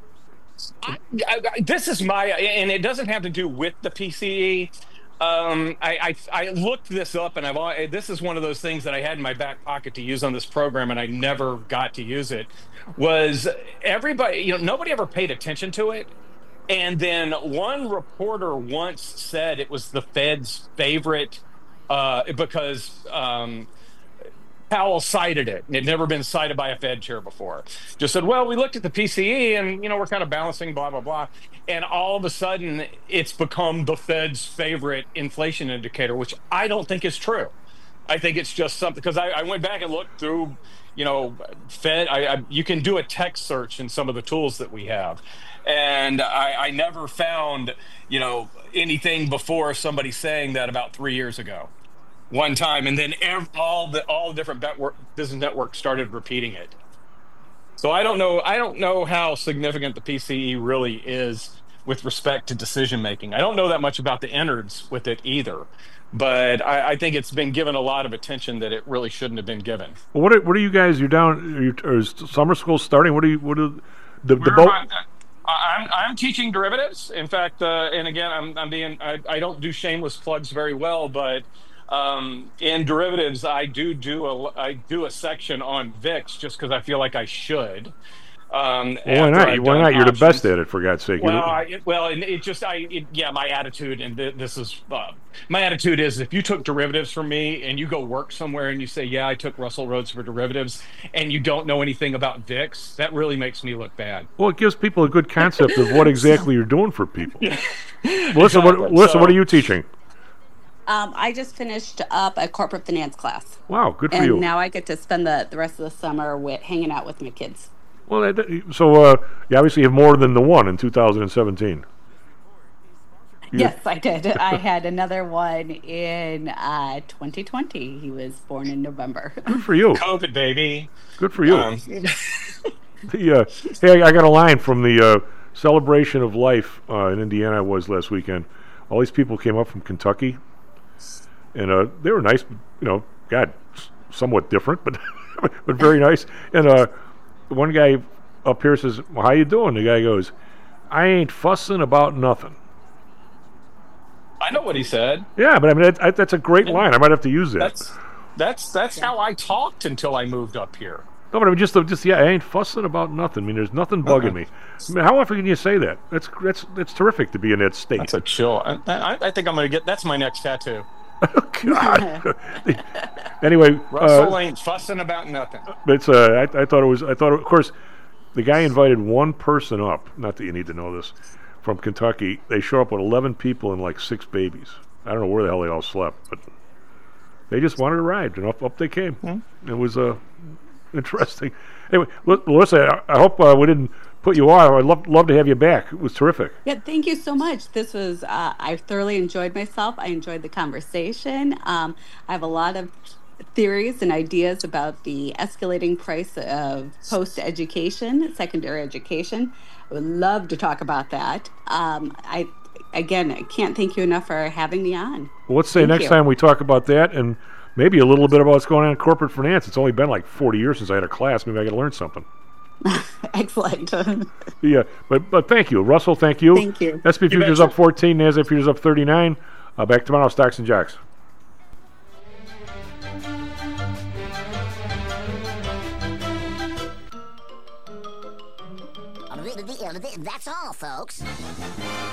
I, I, this is my, and it doesn't have to do with the P C E. Um, I, I I looked this up, and I've al- this is one of those things that I had in my back pocket to use on this program, and I never got to use it. Was everybody, you know, nobody ever paid attention to it, and then one reporter once said it was the Fed's favorite uh, because. Um, Powell cited it. It had never been cited by a Fed chair before. Just said, well, we looked at the P C E and, you know, we're kind of balancing, blah, blah, blah. And all of a sudden, it's become the Fed's favorite inflation indicator, which I don't think is true. I think it's just something, because I, I went back and looked through, you know, Fed. I, I, you can do a text search in some of the tools that we have. And I, I never found, you know, anything before somebody saying that about three years ago. One time, and then ev- all the all the different network, business networks started repeating it. So I don't know. I don't know how significant the P C E really is with respect to decision making. I don't know that much about the innards with it either, but I, I think it's been given a lot of attention that it really shouldn't have been given. Well, what are, what are you guys? You're down. Are you, or is summer school starting? What are you? What are the the We're boat? about- I'm I'm teaching derivatives. In fact, uh, and again, I'm I'm being I, I don't do shameless plugs very well, but. Um, in derivatives, I do do a I do a section on V I X just because I feel like I should. Um, Well, why after not? I've Why done not? You're the options. best at it, for God's sake. Well, You- I, well, and it just, I, it, yeah, my attitude, and th- this is, uh, my attitude is, if you took derivatives from me and you go work somewhere and you say, yeah, I took Russell Rhodes for derivatives, and you don't know anything about V I X, that really makes me look bad. Well, it gives people a good concept of what exactly you're doing for people. Melissa, Exactly. what, Melissa, So- what are you teaching? Um, I just finished up a corporate finance class. Wow, good for and you. now I get to spend the, the rest of the summer with hanging out with my kids. Well, that- so uh, you obviously have more than the one in two thousand seventeen. You- Yes, I did. I had another one in uh, twenty twenty. He was born in November. Good for you. COVID, baby. Good for you. Um, The, uh, hey, I got a line from the uh, celebration of life uh, in Indiana I was last weekend. All these people came up from Kentucky, and uh, they were nice. You know, God, s- somewhat different, but but very nice. And uh, one guy up here says, well, "How you doing?" The guy goes, "I ain't fussing about nothing." I know what he said. Yeah, but I mean that, I, that's a great line. I might have to use that. That's, that's, that's how I talked until I moved up here. No, but I mean just just yeah, I ain't fussing about nothing. I mean, there's nothing bugging me. I mean, how often can you say that? That's that's that's terrific to be in that state. That's a chill. I, I, I think I'm going to get, that's my next tattoo. God. Anyway, Russell uh, ain't fussing about nothing. it's uh, I, I thought it was. I thought, of course, the guy invited one person up. Not that you need to know this. From Kentucky, they show up with eleven people and like six babies. I don't know where the hell they all slept, but they just wanted to ride, and up up they came. Hmm. It was uh, interesting. Anyway, L- Melissa, I, I hope uh, we didn't put you off. I'd love love to have you back. It was terrific. Yeah, thank you so much. This was, uh, I thoroughly enjoyed myself. I enjoyed the conversation. Um, I have a lot of theories and ideas about the escalating price of post-education, secondary education. I would love to talk about that. Um, I, again, I can't thank you enough for having me on. Well, let's say Thank next you. time we talk about that and maybe a little bit about what's going on in corporate finance. It's only been like forty years since I had a class. Maybe I got to learn something. Excellent. Yeah, but but thank you, Russell. Thank you. Thank you. S and P You futures betcha. up fourteen, Nasdaq futures up thirty-nine. Uh, back tomorrow, Stocks and Jocks. That's all, folks.